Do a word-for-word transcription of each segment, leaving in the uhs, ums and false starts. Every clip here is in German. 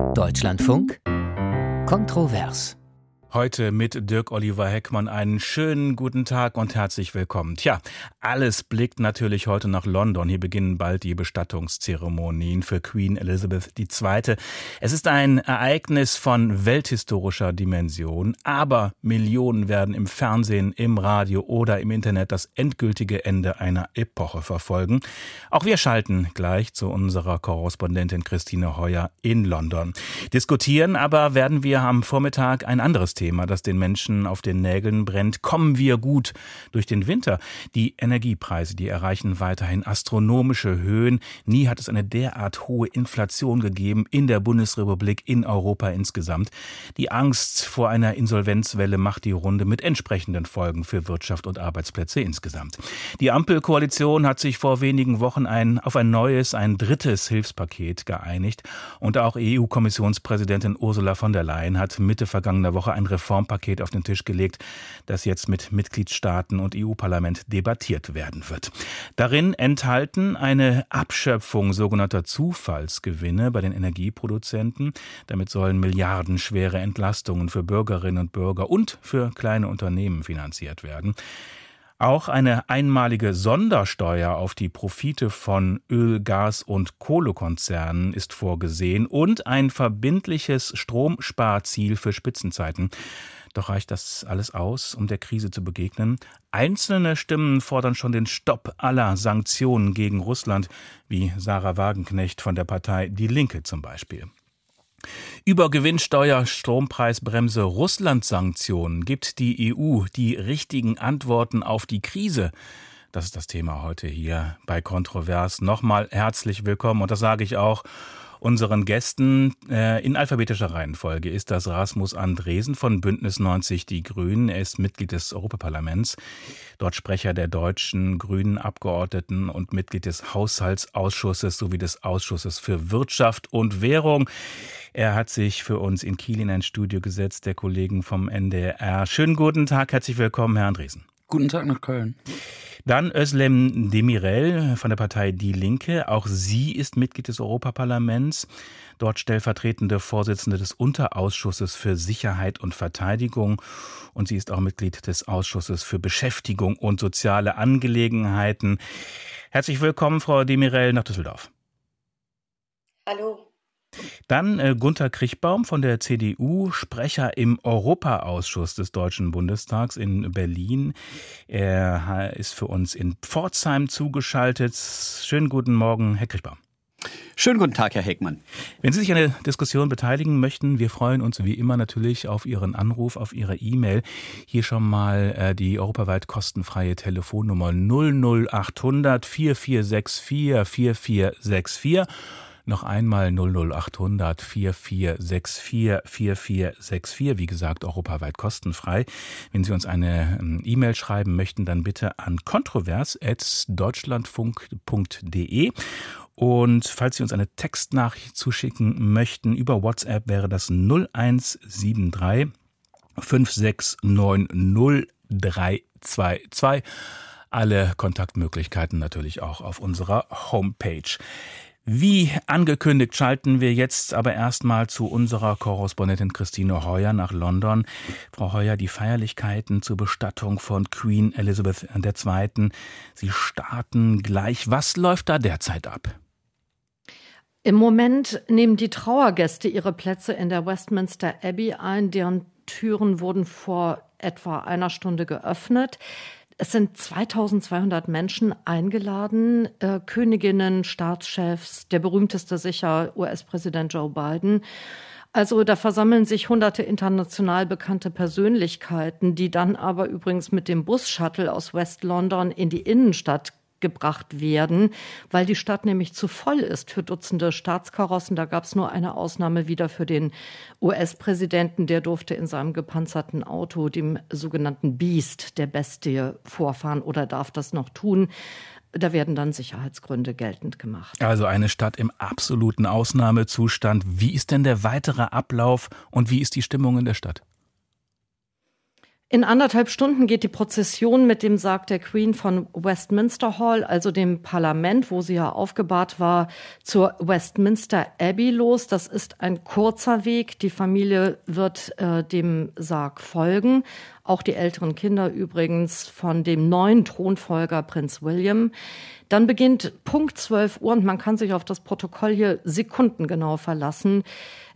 Deutschlandfunk Kontrovers. Heute mit Dirk Oliver Heckmann einen schönen guten Tag und herzlich willkommen. Tja, alles blickt natürlich heute nach London. Hier beginnen bald die Bestattungszeremonien für Queen Elizabeth die Zweite. Es ist ein Ereignis von welthistorischer Dimension, aber Millionen werden im Fernsehen, im Radio oder im Internet das endgültige Ende einer Epoche verfolgen. Auch wir schalten gleich zu unserer Korrespondentin Christine Heuer in London. Diskutieren aber werden wir am Vormittag ein anderes Thema. Thema, das den Menschen auf den Nägeln brennt. Kommen wir gut durch den Winter? Die Energiepreise, die erreichen weiterhin astronomische Höhen. Nie hat es eine derart hohe Inflation gegeben in der Bundesrepublik, in Europa insgesamt. Die Angst vor einer Insolvenzwelle macht die Runde mit entsprechenden Folgen für Wirtschaft und Arbeitsplätze insgesamt. Die Ampelkoalition hat sich vor wenigen Wochen ein, auf ein neues, ein drittes Hilfspaket geeinigt. Und auch E U-Kommissionspräsidentin Ursula von der Leyen hat Mitte vergangener Woche ein Reformpaket auf den Tisch gelegt, das jetzt mit Mitgliedstaaten und E U-Parlament debattiert werden wird. Darin enthalten eine Abschöpfung sogenannter Zufallsgewinne bei den Energieproduzenten. Damit sollen milliardenschwere Entlastungen für Bürgerinnen und Bürger und für kleine Unternehmen finanziert werden. Auch eine einmalige Sondersteuer auf die Profite von Öl-, Gas- und Kohlekonzernen ist vorgesehen und ein verbindliches Stromsparziel für Spitzenzeiten. Doch reicht das alles aus, um der Krise zu begegnen? Einzelne Stimmen fordern schon den Stopp aller Sanktionen gegen Russland, wie Sarah Wagenknecht von der Partei Die Linke zum Beispiel. Über Gewinnsteuer, Strompreisbremse, Russland-Sanktionen gibt die E U die richtigen Antworten auf die Krise. Das ist das Thema heute hier bei Kontrovers. Nochmal herzlich willkommen und das sage ich auch unseren Gästen äh, in alphabetischer Reihenfolge ist das Rasmus Andresen von Bündnis neunzig Die Grünen. Er ist Mitglied des Europaparlaments, dort Sprecher der deutschen Grünen Abgeordneten und Mitglied des Haushaltsausschusses sowie des Ausschusses für Wirtschaft und Währung. Er hat sich für uns in Kiel in ein Studio gesetzt, der Kollegen vom N D R. Schönen guten Tag, herzlich willkommen, Herr Andresen. Guten Tag nach Köln. Dann Özlem Demirel von der Partei Die Linke. Auch sie ist Mitglied des Europaparlaments, dort stellvertretende Vorsitzende des Unterausschusses für Sicherheit und Verteidigung. Und sie ist auch Mitglied des Ausschusses für Beschäftigung und soziale Angelegenheiten. Herzlich willkommen, Frau Demirel, nach Düsseldorf. Hallo. Dann äh, Gunter Krichbaum von der C D U, Sprecher im Europaausschuss des Deutschen Bundestags in Berlin. Er ist für uns in Pforzheim zugeschaltet. Schönen guten Morgen, Herr Krichbaum. Schönen guten Tag, Herr Heckmann. Wenn Sie sich an der Diskussion beteiligen möchten, wir freuen uns wie immer natürlich auf Ihren Anruf, auf Ihre E-Mail. Hier schon mal äh, die europaweit kostenfreie Telefonnummer null null acht hundert vier vier sechs vier vier vier sechs vier. Noch einmal null null acht hundert vier vier sechs vier vier vier sechs vier, wie gesagt, europaweit kostenfrei. Wenn Sie uns eine E-Mail schreiben möchten, dann bitte an kontrovers at deutschlandfunk punkt de. Und falls Sie uns eine Textnachricht zuschicken möchten, über WhatsApp wäre das null eins sieben drei fünf sechs neun null drei zwei zwei. Alle Kontaktmöglichkeiten natürlich auch auf unserer Homepage. Wie angekündigt schalten wir jetzt aber erstmal zu unserer Korrespondentin Christine Heuer nach London. Frau Heuer, die Feierlichkeiten zur Bestattung von Queen Elizabeth der Zweite. Sie starten gleich. Was läuft da derzeit ab? Im Moment nehmen die Trauergäste ihre Plätze in der Westminster Abbey ein. Deren Türen wurden vor etwa einer Stunde geöffnet. Es sind zweitausendzweihundert Menschen eingeladen, äh, Königinnen, Staatschefs, der berühmteste sicher U S-Präsident Joe Biden. Also da versammeln sich hunderte international bekannte Persönlichkeiten, die dann aber übrigens mit dem Bus-Shuttle aus West London in die Innenstadt gebracht werden, weil die Stadt nämlich zu voll ist für Dutzende Staatskarossen. Da gab es nur eine Ausnahme wieder für den U S-Präsidenten. Der durfte in seinem gepanzerten Auto, dem sogenannten Beast, der Bestie, vorfahren oder darf das noch tun. Da werden dann Sicherheitsgründe geltend gemacht. Also eine Stadt im absoluten Ausnahmezustand. Wie ist denn der weitere Ablauf und wie ist die Stimmung in der Stadt? In anderthalb Stunden geht die Prozession mit dem Sarg der Queen von Westminster Hall, also dem Parlament, wo sie ja aufgebahrt war, zur Westminster Abbey los. Das ist ein kurzer Weg. Die Familie wird äh, dem Sarg folgen. Auch die älteren Kinder übrigens von dem neuen Thronfolger Prinz William. Dann beginnt Punkt zwölf Uhr und man kann sich auf das Protokoll hier sekundengenau verlassen.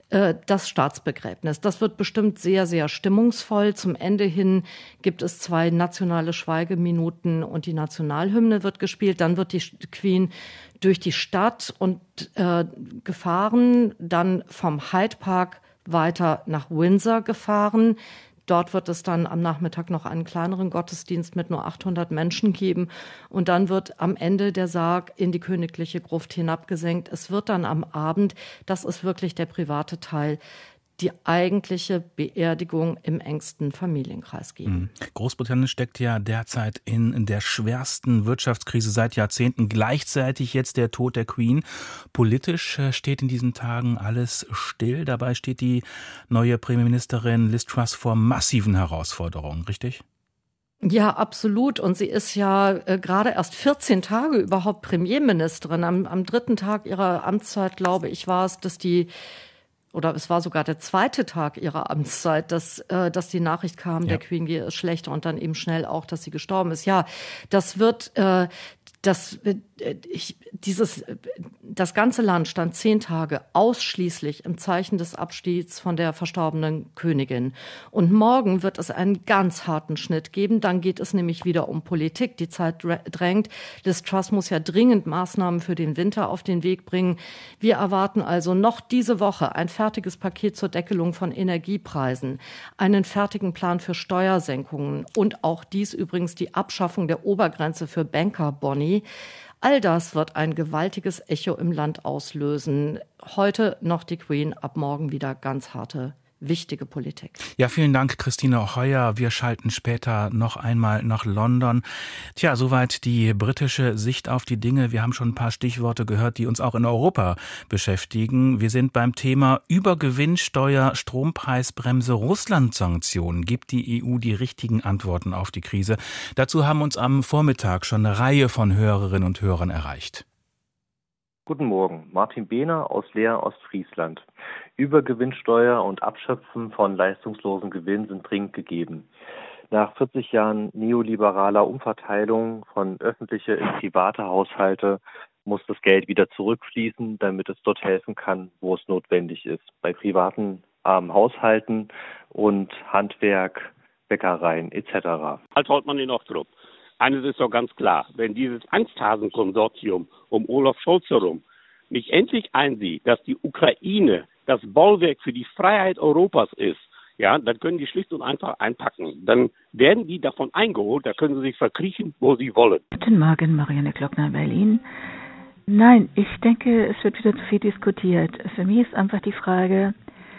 Das Staatsbegräbnis. Das wird bestimmt sehr, sehr stimmungsvoll. Zum Ende hin gibt es zwei nationale Schweigeminuten und die Nationalhymne wird gespielt. Dann wird die Queen durch die Stadt und äh, gefahren, dann vom Hyde Park weiter nach Windsor gefahren. Dort wird es dann am Nachmittag noch einen kleineren Gottesdienst mit nur achthundert Menschen geben. Und dann wird am Ende der Sarg in die königliche Gruft hinabgesenkt. Es wird dann am Abend, das ist wirklich der private Teil, die eigentliche Beerdigung im engsten Familienkreis geben. Großbritannien steckt ja derzeit in der schwersten Wirtschaftskrise seit Jahrzehnten. Gleichzeitig jetzt der Tod der Queen. Politisch steht in diesen Tagen alles still. Dabei steht die neue Premierministerin Liz Truss vor massiven Herausforderungen, richtig? Ja, absolut. Und sie ist ja äh, gerade erst vierzehn Tage überhaupt Premierministerin. Am, am dritten Tag ihrer Amtszeit, glaube ich, war es, dass die Oder es war sogar der zweite Tag ihrer Amtszeit, dass, äh, dass die Nachricht kam, ja. Der Queen geht es schlechter und dann eben schnell auch, dass sie gestorben ist. Ja, das wird, äh, das, äh, ich, dieses, das ganze Land stand zehn Tage ausschließlich im Zeichen des Abschieds von der verstorbenen Königin. Und morgen wird es einen ganz harten Schnitt geben. Dann geht es nämlich wieder um Politik. Die Zeit drängt. Liz Truss muss ja dringend Maßnahmen für den Winter auf den Weg bringen. Wir erwarten also noch diese Woche ein fertiges Paket zur Deckelung von Energiepreisen, einen fertigen Plan für Steuersenkungen und auch dies übrigens die Abschaffung der Obergrenze für Bankerboni. All das wird ein gewaltiges Echo im Land auslösen. Heute noch die Queen, ab morgen wieder ganz harte, wichtige Politik. Ja, vielen Dank, Christine Heuer. Wir schalten später noch einmal nach London. Tja, soweit die britische Sicht auf die Dinge. Wir haben schon ein paar Stichworte gehört, die uns auch in Europa beschäftigen. Wir sind beim Thema Übergewinnsteuer, Strompreisbremse, Russland-Sanktionen. Gibt die E U die richtigen Antworten auf die Krise? Dazu haben uns am Vormittag schon eine Reihe von Hörerinnen und Hörern erreicht. Guten Morgen, Martin Behner aus Leer, Ostfriesland. Übergewinnsteuer und Abschöpfen von leistungslosen Gewinn sind dringend gegeben. Nach vierzig Jahren neoliberaler Umverteilung von öffentliche in private Haushalte muss das Geld wieder zurückfließen, damit es dort helfen kann, wo es notwendig ist. Bei privaten ähm, Haushalten und Handwerk, Bäckereien et cetera. Als Hauptmann in Ochtrup. Eines ist doch ganz klar, wenn dieses Angsthasen-Konsortium um Olaf Scholz herum nicht endlich einsieht, dass die Ukraine das Bollwerk für die Freiheit Europas ist, ja, dann können die schlicht und einfach einpacken. Dann werden die davon eingeholt, da können sie sich verkriechen, wo sie wollen. Guten Morgen, Marianne Glockner, Berlin. Nein, ich denke, es wird wieder zu viel diskutiert. Für mich ist einfach die Frage,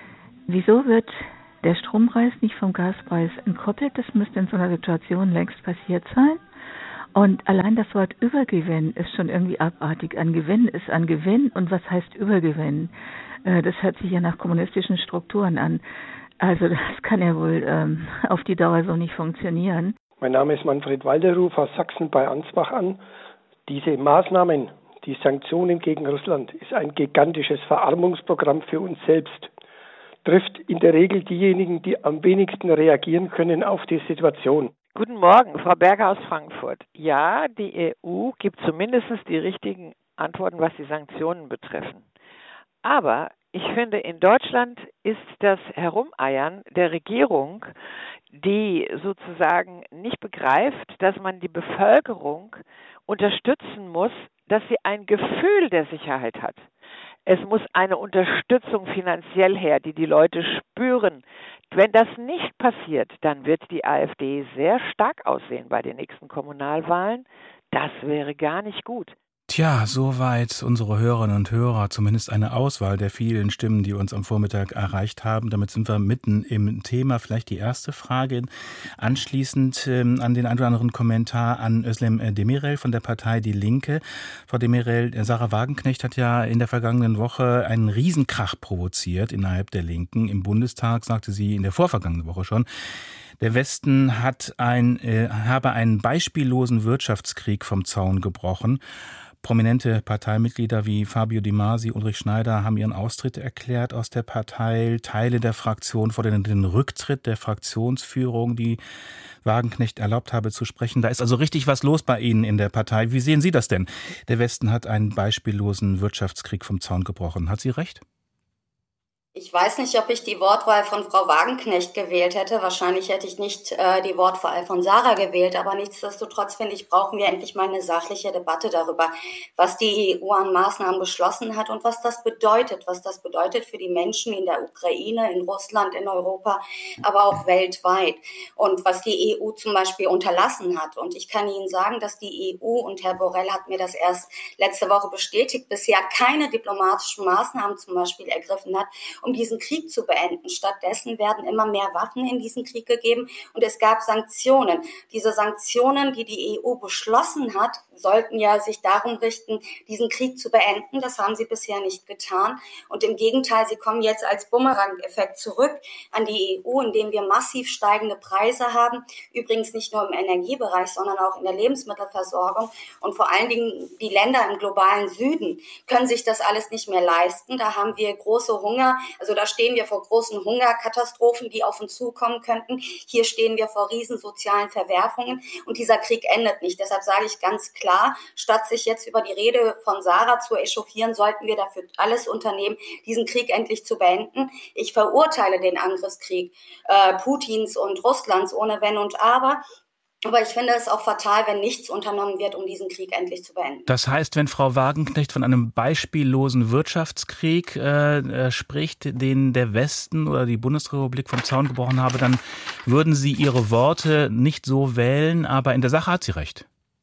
wieso wird der Strompreis nicht vom Gaspreis entkoppelt? Das müsste in so einer Situation längst passiert sein. Und allein das Wort Übergewinn ist schon irgendwie abartig. Ein Gewinn ist ein Gewinn. Und was heißt Übergewinn? Das hört sich ja nach kommunistischen Strukturen an. Also das kann ja wohl ähm, auf die Dauer so nicht funktionieren. Mein Name ist Manfred Walderup aus Sachsen bei Ansbach an. Diese Maßnahmen, die Sanktionen gegen Russland, ist ein gigantisches Verarmungsprogramm für uns selbst. Trifft in der Regel diejenigen, die am wenigsten reagieren können auf die Situation. Guten Morgen, Frau Berger aus Frankfurt. Ja, die E U gibt zumindest die richtigen Antworten, was die Sanktionen betreffen. Aber ich finde, in Deutschland ist das Herumeiern der Regierung, die sozusagen nicht begreift, dass man die Bevölkerung unterstützen muss, dass sie ein Gefühl der Sicherheit hat. Es muss eine Unterstützung finanziell her, die die Leute spüren. Wenn das nicht passiert, dann wird die AfD sehr stark aussehen bei den nächsten Kommunalwahlen. Das wäre gar nicht gut. Tja, soweit unsere Hörerinnen und Hörer, zumindest eine Auswahl der vielen Stimmen, die uns am Vormittag erreicht haben. Damit sind wir mitten im Thema. Vielleicht die erste Frage anschließend ähm, an den einen oder anderen Kommentar an Özlem Demirel von der Partei Die Linke. Frau Demirel, Sarah Wagenknecht hat ja in der vergangenen Woche einen Riesenkrach provoziert innerhalb der Linken. Im Bundestag sagte sie in der vorvergangenen Woche schon, Der Westen hat ein, äh, habe einen beispiellosen Wirtschaftskrieg vom Zaun gebrochen. Prominente Parteimitglieder wie Fabio Di Masi, Ulrich Schneider haben ihren Austritt erklärt aus der Partei. Teile der Fraktion fordern den Rücktritt der Fraktionsführung, die Wagenknecht erlaubt habe zu sprechen. Da ist also richtig was los bei Ihnen in der Partei. Wie sehen Sie das denn? Der Westen hat einen beispiellosen Wirtschaftskrieg vom Zaun gebrochen. Hat sie recht? Ich weiß nicht, ob ich die Wortwahl von Frau Wagenknecht gewählt hätte. Wahrscheinlich hätte ich nicht äh, die Wortwahl von Sarah gewählt. Aber nichtsdestotrotz, finde ich, brauchen wir endlich mal eine sachliche Debatte darüber, was die E U an Maßnahmen beschlossen hat und was das bedeutet. Was das bedeutet für die Menschen in der Ukraine, in Russland, in Europa, aber auch weltweit. Und was die E U zum Beispiel unterlassen hat. Und ich kann Ihnen sagen, dass die E U, und Herr Borrell hat mir das erst letzte Woche bestätigt, bisher keine diplomatischen Maßnahmen zum Beispiel ergriffen hat, um diesen Krieg zu beenden. Stattdessen werden immer mehr Waffen in diesen Krieg gegeben und es gab Sanktionen. Diese Sanktionen, die die E U beschlossen hat, sollten ja sich darum richten, diesen Krieg zu beenden. Das haben sie bisher nicht getan. Und im Gegenteil, sie kommen jetzt als Bumerang-Effekt zurück an die E U, indem wir massiv steigende Preise haben. Übrigens nicht nur im Energiebereich, sondern auch in der Lebensmittelversorgung. Und vor allen Dingen die Länder im globalen Süden können sich das alles nicht mehr leisten. Da haben wir große Hunger. Also da stehen wir vor großen Hungerkatastrophen, die auf uns zukommen könnten. Hier stehen wir vor riesen sozialen Verwerfungen. Und dieser Krieg endet nicht. Deshalb sage ich ganz klar, Klar, statt sich jetzt über die Rede von Sarah zu echauffieren, sollten wir dafür alles unternehmen, diesen Krieg endlich zu beenden. Ich verurteile den Angriffskrieg äh, Putins und Russlands ohne Wenn und Aber. Aber ich finde es auch fatal, wenn nichts unternommen wird, um diesen Krieg endlich zu beenden. Das heißt, wenn Frau Wagenknecht von einem beispiellosen Wirtschaftskrieg äh, spricht, den der Westen oder die Bundesrepublik vom Zaun gebrochen habe, dann würden Sie Ihre Worte nicht so wählen, aber in der Sache hat sie recht.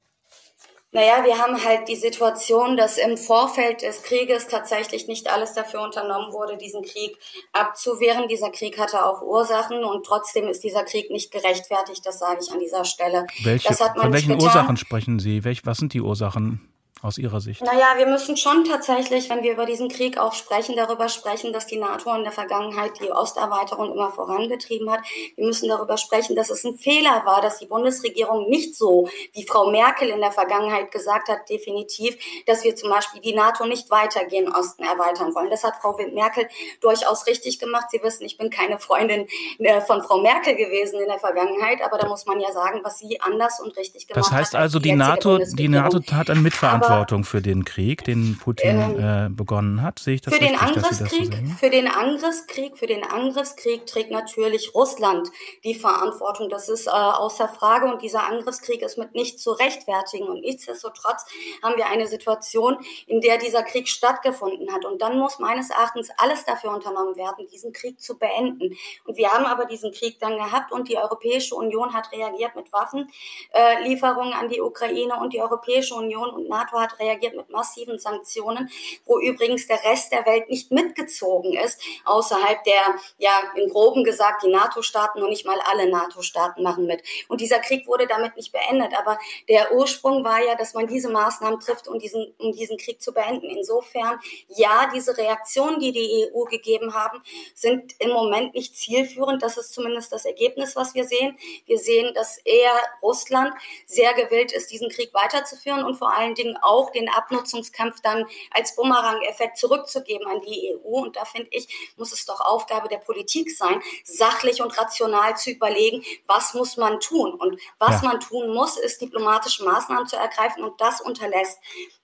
Naja, wir haben halt die Situation, dass im Vorfeld des Krieges tatsächlich nicht alles dafür unternommen wurde, diesen Krieg abzuwehren. Dieser Krieg hatte auch Ursachen und trotzdem ist dieser Krieg nicht gerechtfertigt, das sage ich an dieser Stelle. Welche, das hat man von welchen getan. Ursachen sprechen Sie? Welch, was sind die Ursachen aus Ihrer Sicht? Naja, wir müssen schon tatsächlich, wenn wir über diesen Krieg auch sprechen, darüber sprechen, dass die NATO in der Vergangenheit die Osterweiterung immer vorangetrieben hat. Wir müssen darüber sprechen, dass es ein Fehler war, dass die Bundesregierung nicht so, wie Frau Merkel in der Vergangenheit gesagt hat, definitiv, dass wir zum Beispiel die NATO nicht weiter gen Osten erweitern wollen. Das hat Frau Merkel durchaus richtig gemacht. Sie wissen, ich bin keine Freundin von Frau Merkel gewesen in der Vergangenheit, aber da muss man ja sagen, was sie anders und richtig gemacht hat. Das heißt also, die NATO, die NATO hat eine Mitverantwortung für den Krieg, den Putin ähm, äh, begonnen hat. Sehe ich das für richtig, den Angriffskrieg, dass Sie das so für den Angriffskrieg, für den Angriffskrieg trägt natürlich Russland die Verantwortung. Das ist äh, außer Frage und dieser Angriffskrieg ist mit nicht zu rechtfertigen. Und nichtsdestotrotz haben wir eine Situation, in der dieser Krieg stattgefunden hat. Und dann muss meines Erachtens alles dafür unternommen werden, diesen Krieg zu beenden. Und wir haben aber diesen Krieg dann gehabt und die Europäische Union hat reagiert mit Waffenlieferungen äh, an die Ukraine und die Europäische Union und NATO hat reagiert mit massiven Sanktionen, wo übrigens der Rest der Welt nicht mitgezogen ist, außerhalb der, ja, in Groben gesagt, die NATO-Staaten, noch nicht mal alle NATO-Staaten machen mit. Und dieser Krieg wurde damit nicht beendet, aber der Ursprung war ja, dass man diese Maßnahmen trifft, um diesen, um diesen Krieg zu beenden. Insofern, ja, diese Reaktionen, die die E U gegeben haben, sind im Moment nicht zielführend. Das ist zumindest das Ergebnis, was wir sehen. Wir sehen, dass eher Russland sehr gewillt ist, diesen Krieg weiterzuführen und vor allen Dingen auch den Abnutzungskampf dann als Bumerang-Effekt zurückzugeben an die E U. Und da finde ich, muss es doch Aufgabe der Politik sein, sachlich und rational zu überlegen, was muss man tun. Und was ja. man tun muss, ist diplomatische Maßnahmen zu ergreifen und das unterlässt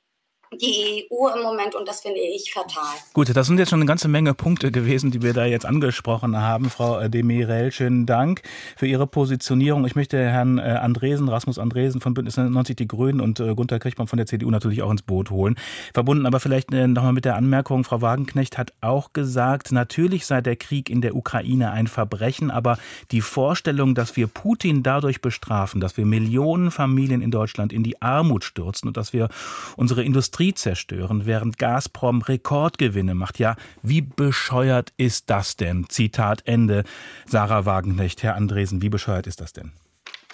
die E U im Moment und das finde ich fatal. Gut, das sind jetzt schon eine ganze Menge Punkte gewesen, die wir da jetzt angesprochen haben. Frau de Mirel, schönen Dank für Ihre Positionierung. Ich möchte Herrn Andresen, Rasmus Andresen von Bündnis neunzig Die Grünen und Gunter Kirchmann von der C D U natürlich auch ins Boot holen. Verbunden aber vielleicht nochmal mit der Anmerkung, Frau Wagenknecht hat auch gesagt, natürlich sei der Krieg in der Ukraine ein Verbrechen, aber die Vorstellung, dass wir Putin dadurch bestrafen, dass wir Millionen Familien in Deutschland in die Armut stürzen und dass wir unsere Industrie zerstören, während Gazprom Rekordgewinne macht. Ja, wie bescheuert ist das denn? Zitat Ende. Sarah Wagenknecht, Herr Andresen, wie bescheuert ist das denn? Ich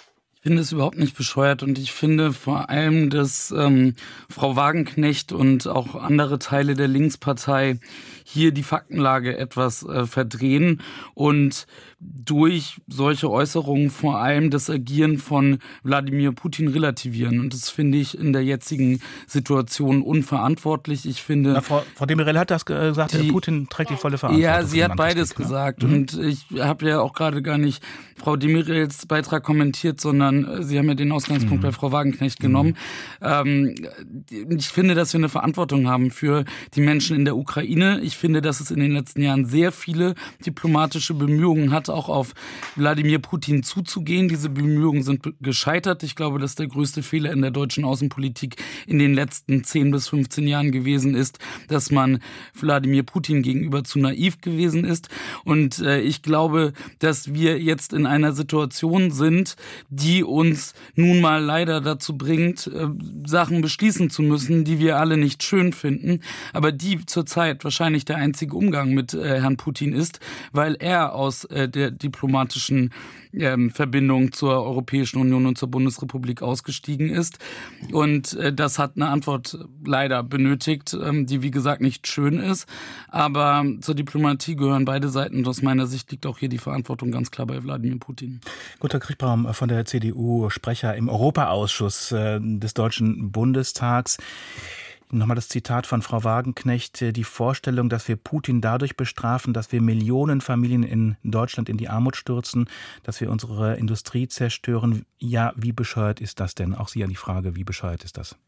finde es überhaupt nicht bescheuert und ich finde vor allem, dass ähm, Frau Wagenknecht und auch andere Teile der Linkspartei hier die Faktenlage etwas äh, verdrehen und durch solche Äußerungen vor allem das Agieren von Wladimir Putin relativieren. Und das finde ich in der jetzigen Situation unverantwortlich. Ich finde, Na, Frau, Frau de Mirail hat das gesagt, die, Putin trägt die volle Verantwortung. Ja, sie hat beides gesagt. Mhm. Und ich habe ja auch gerade gar nicht Frau de Mirails Beitrag kommentiert, sondern Sie haben ja den Ausgangspunkt mhm. bei Frau Wagenknecht genommen. Mhm. Ähm, ich finde, dass wir eine Verantwortung haben für die Menschen in der Ukraine. Ich finde, dass es in den letzten Jahren sehr viele diplomatische Bemühungen hat, auch auf Wladimir Putin zuzugehen. Diese Bemühungen sind gescheitert. Ich glaube, dass der größte Fehler in der deutschen Außenpolitik in den letzten zehn bis fünfzehn Jahren gewesen ist, dass man Wladimir Putin gegenüber zu naiv gewesen ist. Und äh, ich glaube, dass wir jetzt in einer Situation sind, die uns nun mal leider dazu bringt, äh, Sachen beschließen zu müssen, die wir alle nicht schön finden, aber die zurzeit wahrscheinlich der einzige Umgang mit äh, Herrn Putin ist, weil er aus äh, der diplomatischen ähm, Verbindung zur Europäischen Union und zur Bundesrepublik ausgestiegen ist. Und äh, das hat eine Antwort leider benötigt, ähm, die wie gesagt nicht schön ist. Aber zur Diplomatie gehören beide Seiten. Und aus meiner Sicht liegt auch hier die Verantwortung ganz klar bei Wladimir Putin. Gunter Kriechbaum von der C D U, Sprecher im Europaausschuss äh, des Deutschen Bundestags. Nochmal das Zitat von Frau Wagenknecht. Die Vorstellung, dass wir Putin dadurch bestrafen, dass wir Millionen Familien in Deutschland in die Armut stürzen, dass wir unsere Industrie zerstören. Ja, wie bescheuert ist das denn? Auch Sie an die Frage, wie bescheuert ist das?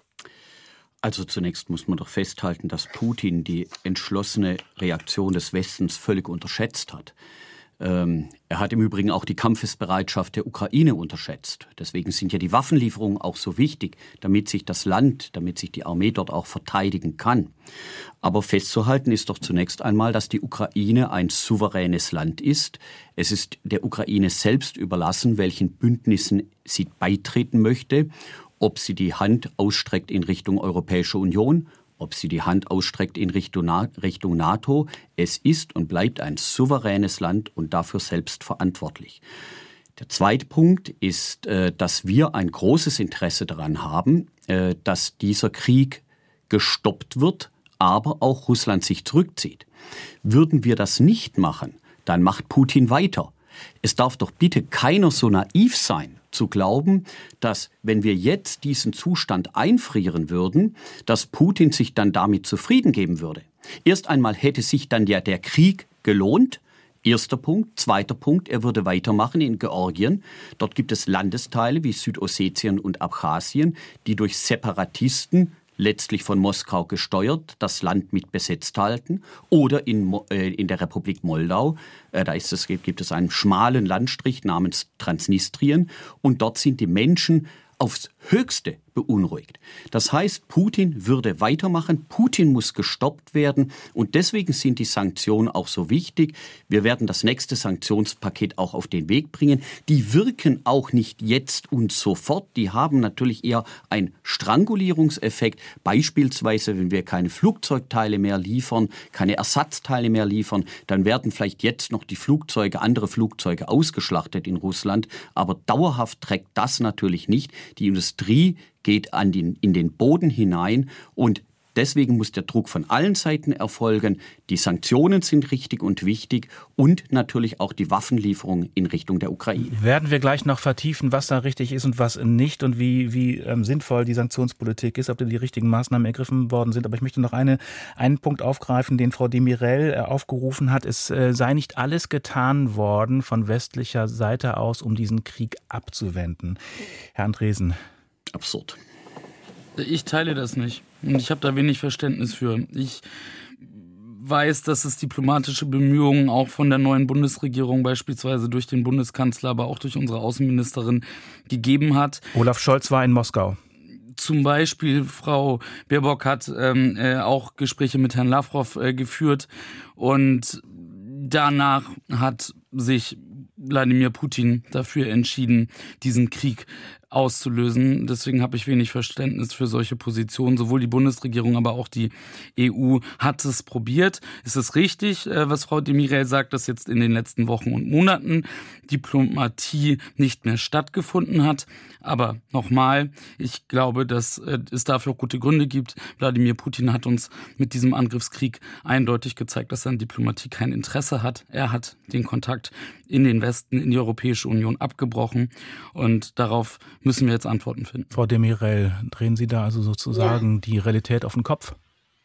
Also zunächst muss man doch festhalten, dass Putin die entschlossene Reaktion des Westens völlig unterschätzt hat. Ähm, er hat im Übrigen auch die Kampfesbereitschaft der Ukraine unterschätzt. Deswegen sind ja die Waffenlieferungen auch so wichtig, damit sich das Land, damit sich die Armee dort auch verteidigen kann. Aber festzuhalten ist doch zunächst einmal, dass die Ukraine ein souveränes Land ist. Es ist der Ukraine selbst überlassen, welchen Bündnissen sie beitreten möchte, ob sie die Hand ausstreckt in Richtung Europäische Union, ob sie die Hand ausstreckt in Richtung NATO. Es ist und bleibt ein souveränes Land und dafür selbst verantwortlich. Der zweite Punkt ist, dass wir ein großes Interesse daran haben, dass dieser Krieg gestoppt wird, aber auch Russland sich zurückzieht. Würden wir das nicht machen, dann macht Putin weiter. Es darf doch bitte keiner so naiv sein, zu glauben, dass wenn wir jetzt diesen Zustand einfrieren würden, dass Putin sich dann damit zufrieden geben würde. Erst einmal hätte sich dann ja der Krieg gelohnt. Erster Punkt. Zweiter Punkt, er würde weitermachen in Georgien. Dort gibt es Landesteile wie Südossetien und Abchasien, die durch Separatisten letztlich von Moskau gesteuert, das Land mit besetzt halten. Oder in, äh, in der Republik Moldau, äh, da ist es, gibt es einen schmalen Landstrich namens Transnistrien. Und dort sind die Menschen aufs Höchste beunruhigt. Das heißt, Putin würde weitermachen, Putin muss gestoppt werden und deswegen sind die Sanktionen auch so wichtig. Wir werden das nächste Sanktionspaket auch auf den Weg bringen. Die wirken auch nicht jetzt und sofort, die haben natürlich eher einen Strangulierungseffekt. Beispielsweise, wenn wir keine Flugzeugteile mehr liefern, keine Ersatzteile mehr liefern, dann werden vielleicht jetzt noch die Flugzeuge, andere Flugzeuge ausgeschlachtet in Russland, aber dauerhaft trägt das natürlich nicht. Die Industrie geht an den, in den Boden hinein und deswegen muss der Druck von allen Seiten erfolgen. Die Sanktionen sind richtig und wichtig und natürlich auch die Waffenlieferung in Richtung der Ukraine. Werden wir gleich noch vertiefen, was da richtig ist und was nicht und wie, wie ähm, sinnvoll die Sanktionspolitik ist, ob da die richtigen Maßnahmen ergriffen worden sind. Aber ich möchte noch eine, einen Punkt aufgreifen, den Frau de Mirail äh, aufgerufen hat. Es äh, sei nicht alles getan worden von westlicher Seite aus, um diesen Krieg abzuwenden. Herr Andresen. Absurd. Ich teile das nicht. Und ich habe da wenig Verständnis für. Ich weiß, dass es diplomatische Bemühungen auch von der neuen Bundesregierung, beispielsweise durch den Bundeskanzler, aber auch durch unsere Außenministerin gegeben hat. Olaf Scholz war in Moskau. Zum Beispiel Frau Baerbock hat ähm, äh, auch Gespräche mit Herrn Lavrov äh, geführt. Und danach hat sich Wladimir Putin dafür entschieden, diesen Krieg auszulösen. Deswegen habe ich wenig Verständnis für solche Positionen. Sowohl die Bundesregierung, aber auch die E U hat es probiert. Es ist richtig, was Frau Demirel sagt, dass jetzt in den letzten Wochen und Monaten Diplomatie nicht mehr stattgefunden hat. Aber nochmal, ich glaube, dass es dafür auch gute Gründe gibt. Wladimir Putin hat uns mit diesem Angriffskrieg eindeutig gezeigt, dass er an Diplomatie kein Interesse hat. Er hat den Kontakt in den Westen, in die Europäische Union abgebrochen. Und darauf müssen wir jetzt Antworten finden. Frau Demirel, drehen Sie da also sozusagen ja. die Realität auf den Kopf?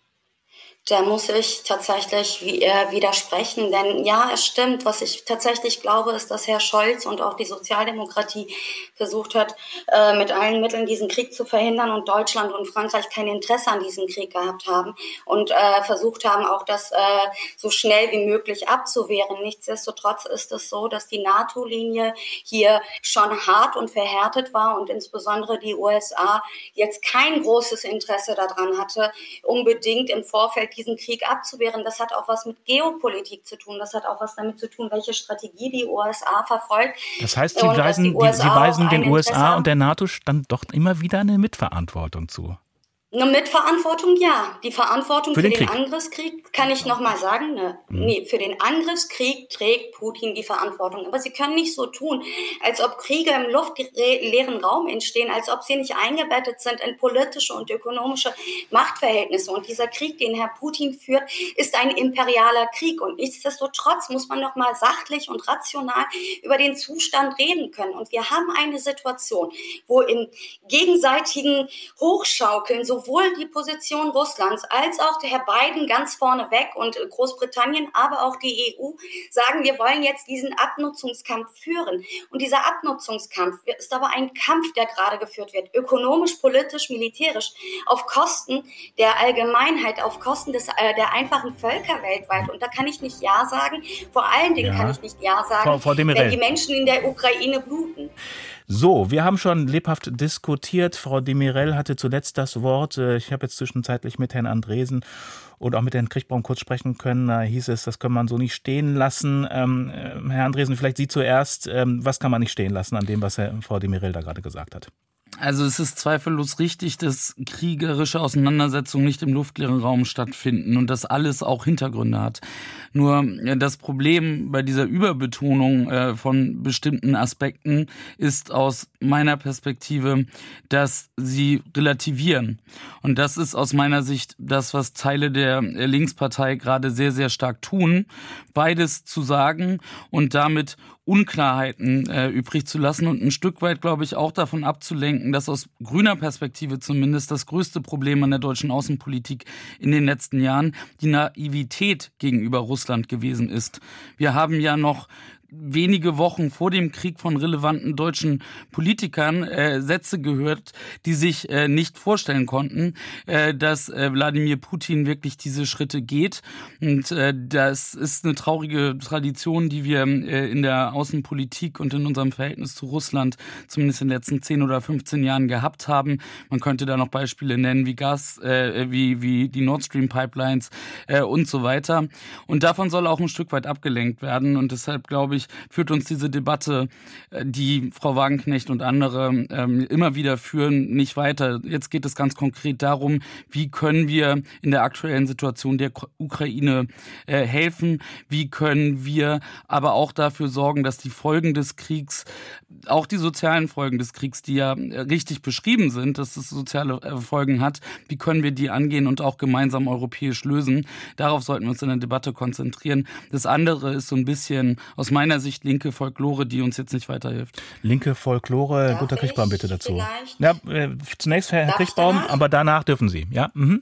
Da muss ich tatsächlich widersprechen, denn ja, es stimmt. Was ich tatsächlich glaube, ist, dass Herr Scholz und auch die Sozialdemokratie versucht hat, mit allen Mitteln diesen Krieg zu verhindern und Deutschland und Frankreich kein Interesse an diesem Krieg gehabt haben und versucht haben, auch das so schnell wie möglich abzuwehren. Nichtsdestotrotz ist es so, dass die NATO-Linie hier schon hart und verhärtet war und insbesondere die U S A jetzt kein großes Interesse daran hatte, unbedingt im Vorfeld diesen Krieg abzuwehren. Das hat auch was mit Geopolitik zu tun. Das hat auch was damit zu tun, welche Strategie die U S A verfolgt. Das heißt, Sie weisen, die die, Sie weisen den U S A und der NATO dann doch immer wieder eine Mitverantwortung zu. Eine Mitverantwortung, ja. Die Verantwortung für, für den, den Angriffskrieg, kann ich nochmal sagen, ne, hm. nee, für den Angriffskrieg trägt Putin die Verantwortung. Aber Sie können nicht so tun, als ob Kriege im luftleeren Raum entstehen, als ob sie nicht eingebettet sind in politische und ökonomische Machtverhältnisse. Und dieser Krieg, den Herr Putin führt, ist ein imperialer Krieg. Und nichtsdestotrotz muss man nochmal sachlich und rational über den Zustand reden können. Und wir haben eine Situation, wo im gegenseitigen Hochschaukeln so sowohl die Position Russlands als auch der Herr Biden ganz vorne weg und Großbritannien, aber auch die E U sagen, wir wollen jetzt diesen Abnutzungskampf führen. Und dieser Abnutzungskampf ist aber ein Kampf, der gerade geführt wird, ökonomisch, politisch, militärisch, auf Kosten der Allgemeinheit, auf Kosten des, äh, der einfachen Völker weltweit. Und da kann ich nicht Ja sagen. Vor allen Dingen ja. kann ich nicht Ja sagen, Frau, Frau wenn die Menschen in der Ukraine bluten. So, wir haben schon lebhaft diskutiert. Frau Demirel hatte zuletzt das Wort. Ich habe jetzt zwischenzeitlich mit Herrn Andresen und auch mit Herrn Krichbaum kurz sprechen können. Da hieß es, das kann man so nicht stehen lassen. Ähm, Herr Andresen, vielleicht Sie zuerst. Ähm, was kann man nicht stehen lassen an dem, was Herr, Frau Demirel da gerade gesagt hat? Also es ist zweifellos richtig, dass kriegerische Auseinandersetzungen nicht im luftleeren Raum stattfinden und dass alles auch Hintergründe hat. Nur das Problem bei dieser Überbetonung äh, von bestimmten Aspekten ist aus meiner Perspektive, dass sie relativieren. Und das ist aus meiner Sicht das, was Teile der Linkspartei gerade sehr, sehr stark tun, beides zu sagen und damit Unklarheiten äh, übrig zu lassen und ein Stück weit, glaube ich, auch davon abzulenken, dass aus grüner Perspektive zumindest das größte Problem an der deutschen Außenpolitik in den letzten Jahren die Naivität gegenüber Russland gewesen ist. Wir haben ja noch wenige Wochen vor dem Krieg von relevanten deutschen Politikern äh, Sätze gehört, die sich äh, nicht vorstellen konnten, äh, dass äh, Wladimir Putin wirklich diese Schritte geht. Und äh, das ist eine traurige Tradition, die wir äh, in der Außenpolitik und in unserem Verhältnis zu Russland zumindest in den letzten zehn oder fünfzehn Jahren gehabt haben. Man könnte da noch Beispiele nennen wie Gas, äh, wie, wie die Nord Stream Pipelines äh, und so weiter. Und davon soll auch ein Stück weit abgelenkt werden. Und deshalb glaube ich, führt uns diese Debatte, die Frau Wagenknecht und andere ähm, immer wieder führen, nicht weiter. Jetzt geht es ganz konkret darum, wie können wir in der aktuellen Situation der Ukraine äh, helfen, wie können wir aber auch dafür sorgen, dass die Folgen des Kriegs, auch die sozialen Folgen des Kriegs, die ja richtig beschrieben sind, dass es soziale Folgen hat, wie können wir die angehen und auch gemeinsam europäisch lösen. Darauf sollten wir uns in der Debatte konzentrieren. Das andere ist so ein bisschen aus meiner Sicht linke Folklore, die uns jetzt nicht weiterhilft. Linke Folklore, Darf guter Krichbaum bitte dazu. Ja, äh, zunächst Herr Krichbaum, aber danach dürfen Sie. Ja, mhm.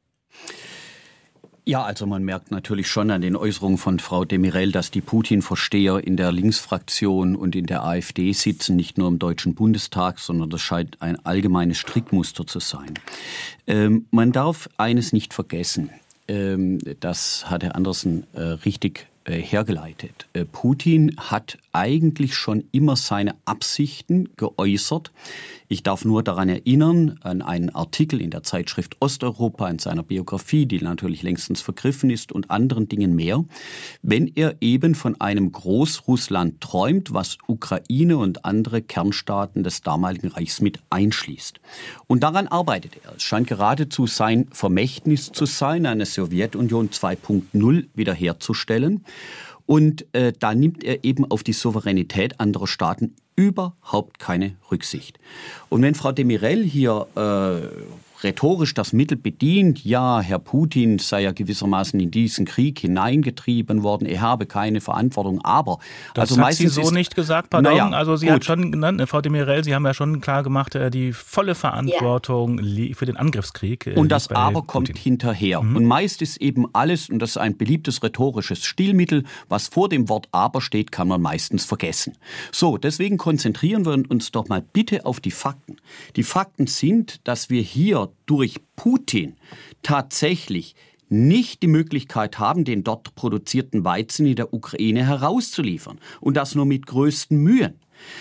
Ja, also man merkt natürlich schon an den Äußerungen von Frau Demirel, dass die Putin-Versteher in der Linksfraktion und in der AfD sitzen, nicht nur im Deutschen Bundestag, sondern das scheint ein allgemeines Strickmuster zu sein. Ähm, man darf eines nicht vergessen, ähm, das hat Herr Andersen äh, richtig hergeleitet. Putin hat eigentlich schon immer seine Absichten geäußert, Ich darf nur daran erinnern, an einen Artikel in der Zeitschrift Osteuropa, in seiner Biografie, die natürlich längstens vergriffen ist und anderen Dingen mehr, wenn er eben von einem Großrussland träumt, was Ukraine und andere Kernstaaten des damaligen Reichs mit einschließt. Und daran arbeitet er. Es scheint geradezu sein Vermächtnis zu sein, eine Sowjetunion zwei Punkt null wiederherzustellen. Und äh, da nimmt er eben auf die Souveränität anderer Staaten überhaupt keine Rücksicht. Und wenn Frau de Mirel hier äh, rhetorisch das Mittel bedient, ja, Herr Putin sei ja gewissermaßen in diesen Krieg hineingetrieben worden, er habe keine Verantwortung, aber... Das also hat sie so ist, nicht gesagt, pardon. Ja, also sie gut. hat schon genannt, Frau de Mirel, Sie haben ja schon klar gemacht, die volle Verantwortung ja. für den Angriffskrieg. Und das Aber Putin. kommt hinterher. Mhm. Und meist ist eben alles, und das ist ein beliebtes rhetorisches Stilmittel, was vor dem Wort Aber steht, kann man meistens vergessen. So, deswegen konzentrieren wir uns doch mal bitte auf die Fakten. Die Fakten sind, dass wir hier durch Putin tatsächlich nicht die Möglichkeit haben, den dort produzierten Weizen in der Ukraine herauszuliefern. Und das nur mit größten Mühen.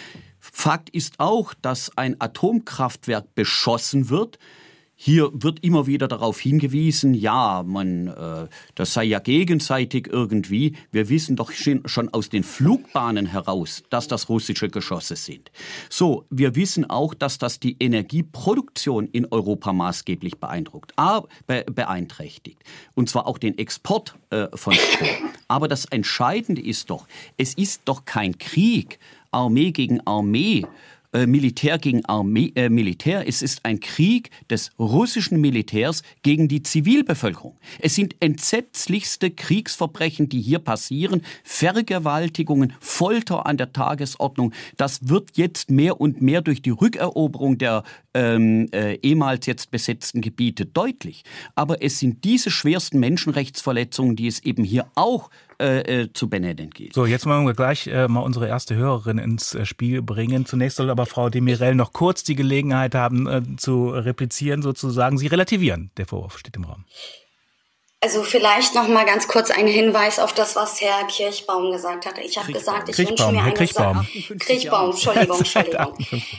Fakt ist auch, dass ein Atomkraftwerk beschossen wird. Hier wird immer wieder darauf hingewiesen, ja, man, äh, das sei ja gegenseitig irgendwie. Wir wissen doch schon aus den Flugbahnen heraus, dass das russische Geschosse sind. So, wir wissen auch, dass das die Energieproduktion in Europa maßgeblich beeindruckt, aber, be, beeinträchtigt. Und zwar auch den Export äh, von Strom. Aber das Entscheidende ist doch, es ist doch kein Krieg, Armee gegen Armee, Militär gegen Armee, äh, Militär. Es ist ein Krieg des russischen Militärs gegen die Zivilbevölkerung. Es sind entsetzlichste Kriegsverbrechen, die hier passieren. Vergewaltigungen, Folter an der Tagesordnung. Das wird jetzt mehr und mehr durch die Rückeroberung der ähm, äh, ehemals jetzt besetzten Gebiete deutlich. Aber es sind diese schwersten Menschenrechtsverletzungen, die es eben hier auch Äh, äh, zu benennen gilt. So, jetzt wollen wir gleich äh, mal unsere erste Hörerin ins äh, Spiel bringen. Zunächst soll aber Frau de Mirel noch kurz die Gelegenheit haben, äh, zu replizieren sozusagen. Sie relativieren, der Vorwurf steht im Raum. Also vielleicht noch mal ganz kurz ein Hinweis auf das, was Herr Kirchbaum gesagt hat. Ich habe gesagt, ich wünsche mir eine Kriechbaum. Sa- Kriechbaum, Entschuldigung, Entschuldigung.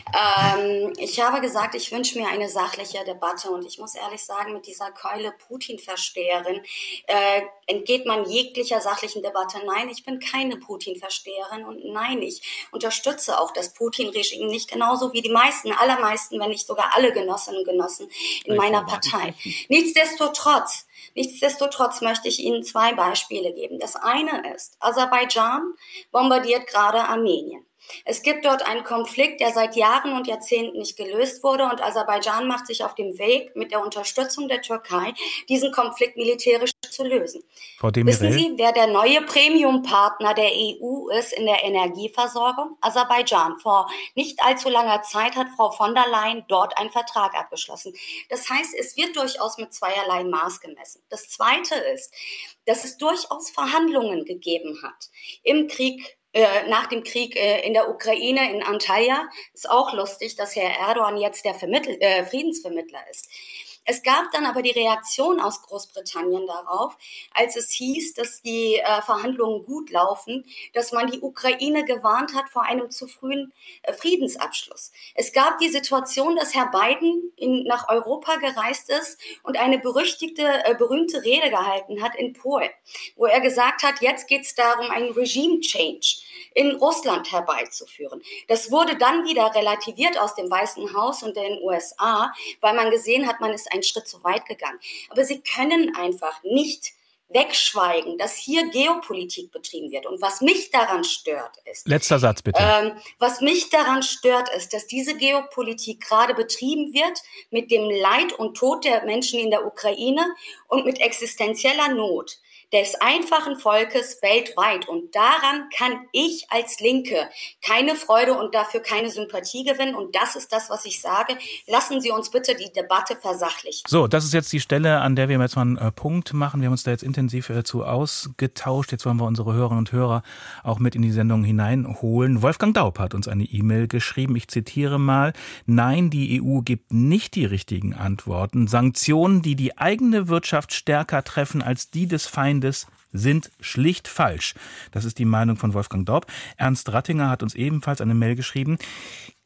ähm, ich habe gesagt, ich wünsche mir eine sachliche Debatte und ich muss ehrlich sagen, mit dieser Keule Putin-Versteherin äh, entgeht man jeglicher sachlichen Debatte. Nein, ich bin keine Putin-Versteherin und nein, ich unterstütze auch das Putin-Regime nicht genauso wie die meisten, allermeisten, wenn nicht sogar alle Genossinnen und Genossen in meiner Partei. Nichtsdestotrotz Nichtsdestotrotz möchte ich Ihnen zwei Beispiele geben. Das eine ist, Aserbaidschan bombardiert gerade Armenien. Es gibt dort einen Konflikt, der seit Jahren und Jahrzehnten nicht gelöst wurde und Aserbaidschan macht sich auf dem Weg, mit der Unterstützung der Türkei diesen Konflikt militärisch zu lösen. Frau de Mirel? Wissen Sie, wer der neue Premium-Partner der E U ist in der Energieversorgung? Aserbaidschan. Vor nicht allzu langer Zeit hat Frau von der Leyen dort einen Vertrag abgeschlossen. Das heißt, es wird durchaus mit zweierlei Maß gemessen. Das Zweite ist, dass es durchaus Verhandlungen gegeben hat im Krieg nach dem Krieg in der Ukraine, in Antalya. Ist auch lustig, dass Herr Erdogan jetzt der Vermittl- äh, Friedensvermittler ist. Es gab dann aber die Reaktion aus Großbritannien darauf, als es hieß, dass die äh, Verhandlungen gut laufen, dass man die Ukraine gewarnt hat vor einem zu frühen äh, Friedensabschluss. Es gab die Situation, dass Herr Biden in, nach Europa gereist ist und eine berüchtigte, äh, berühmte Rede gehalten hat in Polen, wo er gesagt hat, jetzt geht es darum, einen Regime-Change in Russland herbeizuführen. Das wurde dann wieder relativiert aus dem Weißen Haus und den U S A, weil man gesehen hat, man ist einen Schritt zu weit gegangen. Aber sie können einfach nicht wegschweigen, dass hier Geopolitik betrieben wird. Und was mich daran stört ist... Letzter Satz, bitte. Ähm, was mich daran stört ist, dass diese Geopolitik gerade betrieben wird mit dem Leid und Tod der Menschen in der Ukraine und mit existenzieller Not des einfachen Volkes weltweit. Und daran kann ich als Linke keine Freude und dafür keine Sympathie gewinnen. Und das ist das, was ich sage. Lassen Sie uns bitte die Debatte versachlichen. So, das ist jetzt die Stelle, an der wir jetzt mal einen äh, Punkt machen. Wir haben uns da jetzt intensiv äh, zu ausgetauscht. Jetzt wollen wir unsere Hörerinnen und Hörer auch mit in die Sendung hineinholen. Wolfgang Daub hat uns eine E-Mail geschrieben. Ich zitiere mal. Nein, die E U gibt nicht die richtigen Antworten. Sanktionen, die die eigene Wirtschaft stärker treffen als die des Feindes, sind schlicht falsch. Das ist die Meinung von Wolfgang Daub. Ernst Rattinger hat uns ebenfalls eine Mail geschrieben.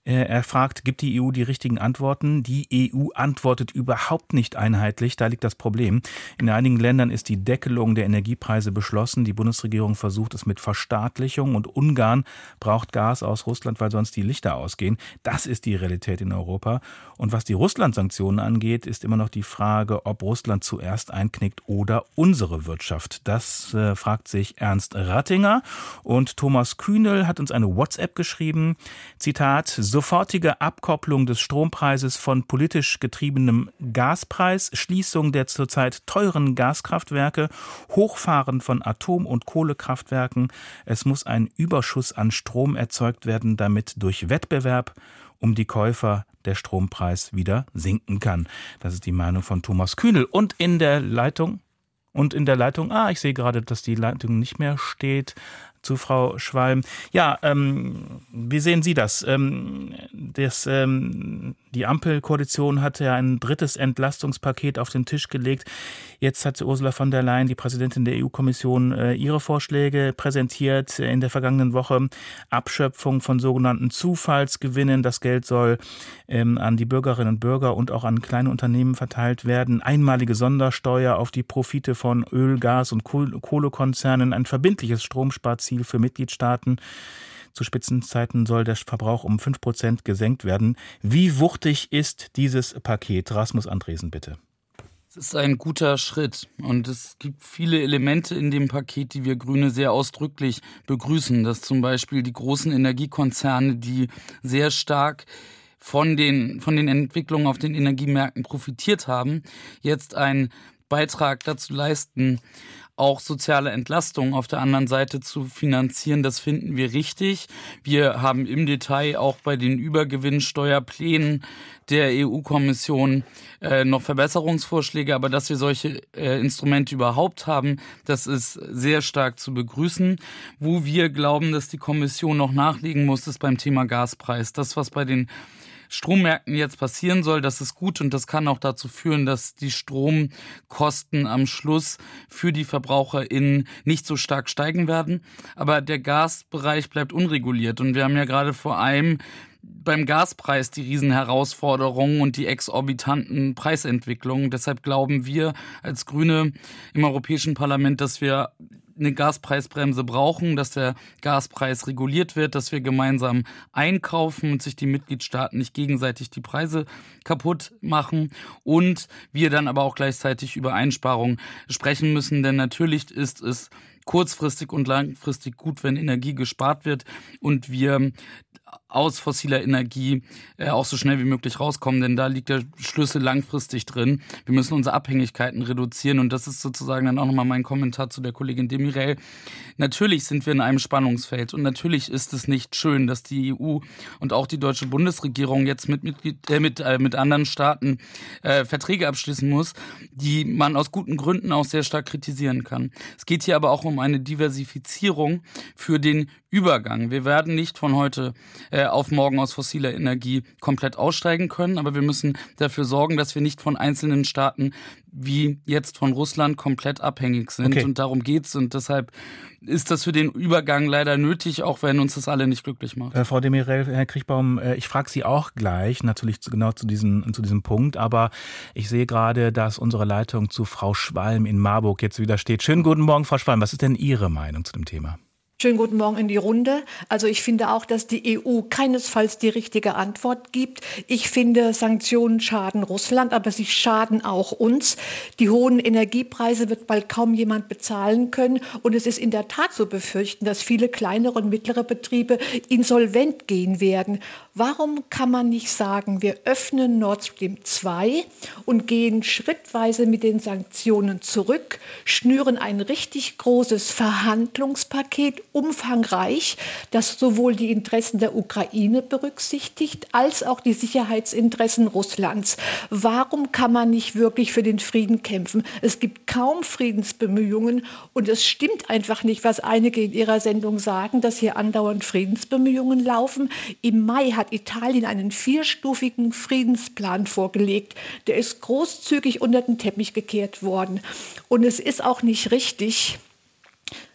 Er fragt, gibt die E U die richtigen Antworten? Die E U antwortet überhaupt nicht einheitlich, da liegt das Problem. In einigen Ländern ist die Deckelung der Energiepreise beschlossen. Die Bundesregierung versucht es mit Verstaatlichung und Ungarn braucht Gas aus Russland, weil sonst die Lichter ausgehen. Das ist die Realität in Europa. Und was die Russland-Sanktionen angeht, ist immer noch die Frage, ob Russland zuerst einknickt oder unsere Wirtschaft. Das äh, fragt sich Ernst Rattinger. Und Thomas Kühnel hat uns eine WhatsApp geschrieben. Zitat, sofortige Abkopplung des Strompreises von politisch getriebenem Gaspreis, Schließung der zurzeit teuren Gaskraftwerke, Hochfahren von Atom- und Kohlekraftwerken. Es muss ein Überschuss an Strom erzeugt werden, damit durch Wettbewerb um die Käufer der Strompreis wieder sinken kann. Das ist die Meinung von Thomas Kühnel. Und in der Leitung, und in der Leitung, ah, ich sehe gerade, dass die Leitung nicht mehr steht, zu Frau Schwalm. Ja, ähm, wie sehen Sie das? Ähm, das ähm, die Ampelkoalition hatte ja ein drittes Entlastungspaket auf den Tisch gelegt. Jetzt hat Ursula von der Leyen, die Präsidentin der E U-Kommission, äh, ihre Vorschläge präsentiert in der vergangenen Woche. Abschöpfung von sogenannten Zufallsgewinnen. Das Geld soll ähm, an die Bürgerinnen und Bürger und auch an kleine Unternehmen verteilt werden. Einmalige Sondersteuer auf die Profite von Öl-, Gas- und Kohlekonzernen. Ein verbindliches Stromsparziel für Mitgliedstaaten. Zu Spitzenzeiten soll der Verbrauch um fünf Prozent gesenkt werden. Wie wuchtig ist dieses Paket? Rasmus Andresen, bitte. Es ist ein guter Schritt und es gibt viele Elemente in dem Paket, die wir Grüne sehr ausdrücklich begrüßen. Dass zum Beispiel die großen Energiekonzerne, die sehr stark von den, von den Entwicklungen auf den Energiemärkten profitiert haben, jetzt einen Beitrag dazu leisten, auch soziale Entlastung auf der anderen Seite zu finanzieren. Das finden wir richtig. Wir haben im Detail auch bei den Übergewinnsteuerplänen der E U-Kommission äh, noch Verbesserungsvorschläge, aber dass wir solche äh, Instrumente überhaupt haben, das ist sehr stark zu begrüßen. Wo wir glauben, dass die Kommission noch nachlegen muss, ist beim Thema Gaspreis. Das, was bei den Strommärkten jetzt passieren soll, das ist gut und das kann auch dazu führen, dass die Stromkosten am Schluss für die VerbraucherInnen nicht so stark steigen werden. Aber der Gasbereich bleibt unreguliert und wir haben ja gerade vor allem beim Gaspreis die Riesenherausforderungen und die exorbitanten Preisentwicklungen. Deshalb glauben wir als Grüne im Europäischen Parlament, dass wir eine Gaspreisbremse brauchen, dass der Gaspreis reguliert wird, dass wir gemeinsam einkaufen und sich die Mitgliedstaaten nicht gegenseitig die Preise kaputt machen und wir dann aber auch gleichzeitig über Einsparungen sprechen müssen, denn natürlich ist es kurzfristig und langfristig gut, wenn Energie gespart wird und wir aus fossiler Energie äh, auch so schnell wie möglich rauskommen, denn da liegt der Schlüssel langfristig drin. Wir müssen unsere Abhängigkeiten reduzieren und das ist sozusagen dann auch nochmal mein Kommentar zu der Kollegin Demirel. Natürlich sind wir in einem Spannungsfeld und natürlich ist es nicht schön, dass die E U und auch die deutsche Bundesregierung jetzt mit, mit, äh, mit, äh, mit anderen Staaten äh, Verträge abschließen muss, die man aus guten Gründen auch sehr stark kritisieren kann. Es geht hier aber auch um eine Diversifizierung für den Übergang. Wir werden nicht von heute äh, auf morgen aus fossiler Energie komplett aussteigen können, aber wir müssen dafür sorgen, dass wir nicht von einzelnen Staaten wie jetzt von Russland komplett abhängig sind. Okay. Und darum geht's und deshalb ist das für den Übergang leider nötig, auch wenn uns das alle nicht glücklich macht. Äh, Frau Demirel, Herr Kriechbaum, äh, ich frage Sie auch gleich, natürlich zu, genau zu diesem, zu diesem Punkt, aber ich sehe gerade, dass unsere Leitung zu Frau Schwalm in Marburg jetzt wieder steht. Schönen guten Morgen, Frau Schwalm. Was ist denn Ihre Meinung zu dem Thema? Schönen guten Morgen in die Runde. Also ich finde auch, dass die E U keinesfalls die richtige Antwort gibt. Ich finde, Sanktionen schaden Russland, aber sie schaden auch uns. Die hohen Energiepreise wird bald kaum jemand bezahlen können. Und es ist in der Tat zu befürchten, dass viele kleinere und mittlere Betriebe insolvent gehen werden. Warum kann man nicht sagen, wir öffnen Nord Stream zwei und gehen schrittweise mit den Sanktionen zurück, schnüren ein richtig großes Verhandlungspaket, umfangreich, das sowohl die Interessen der Ukraine berücksichtigt, als auch die Sicherheitsinteressen Russlands. Warum kann man nicht wirklich für den Frieden kämpfen? Es gibt kaum Friedensbemühungen und es stimmt einfach nicht, was einige in ihrer Sendung sagen, dass hier andauernd Friedensbemühungen laufen. Im Mai hat Italien einen vierstufigen Friedensplan vorgelegt. Der ist großzügig unter den Teppich gekehrt worden. Und es ist auch nicht richtig,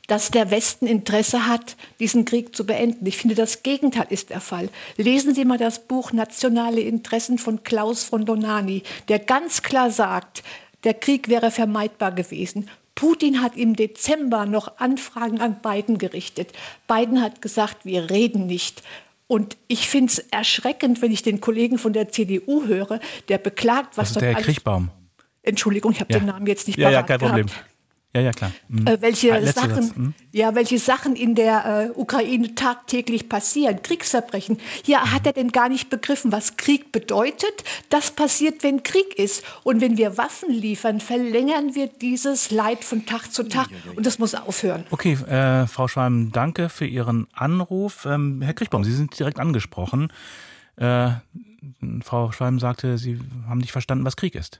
dass der Westen Interesse hat, diesen Krieg zu beenden. Ich finde, das Gegenteil ist der Fall. Lesen Sie mal das Buch Nationale Interessen von Klaus von Donani, der ganz klar sagt, der Krieg wäre vermeidbar gewesen. Putin hat im Dezember noch Anfragen an Biden gerichtet. Biden hat gesagt, wir reden nicht. Und ich finde es erschreckend, wenn ich den Kollegen von der C D U höre, der beklagt, was das ist der Herr Kriechbaum. Entschuldigung, ich habe ja. den Namen jetzt nicht ja, parat ja, kein Problem. gehabt. Ja, ja, klar. Mhm. Äh, welche, ah, Sachen, mhm. ja, welche Sachen in der äh, Ukraine tagtäglich passieren, Kriegsverbrechen. Hier mhm. hat er denn gar nicht begriffen, was Krieg bedeutet. Das passiert, wenn Krieg ist. Und wenn wir Waffen liefern, verlängern wir dieses Leid von Tag zu Tag. Und das muss aufhören. Okay, äh, Frau Schwalm, danke für Ihren Anruf. Ähm, Herr Kriechbaum, Sie sind direkt angesprochen. Äh, Frau Schwalm sagte, Sie haben nicht verstanden, was Krieg ist.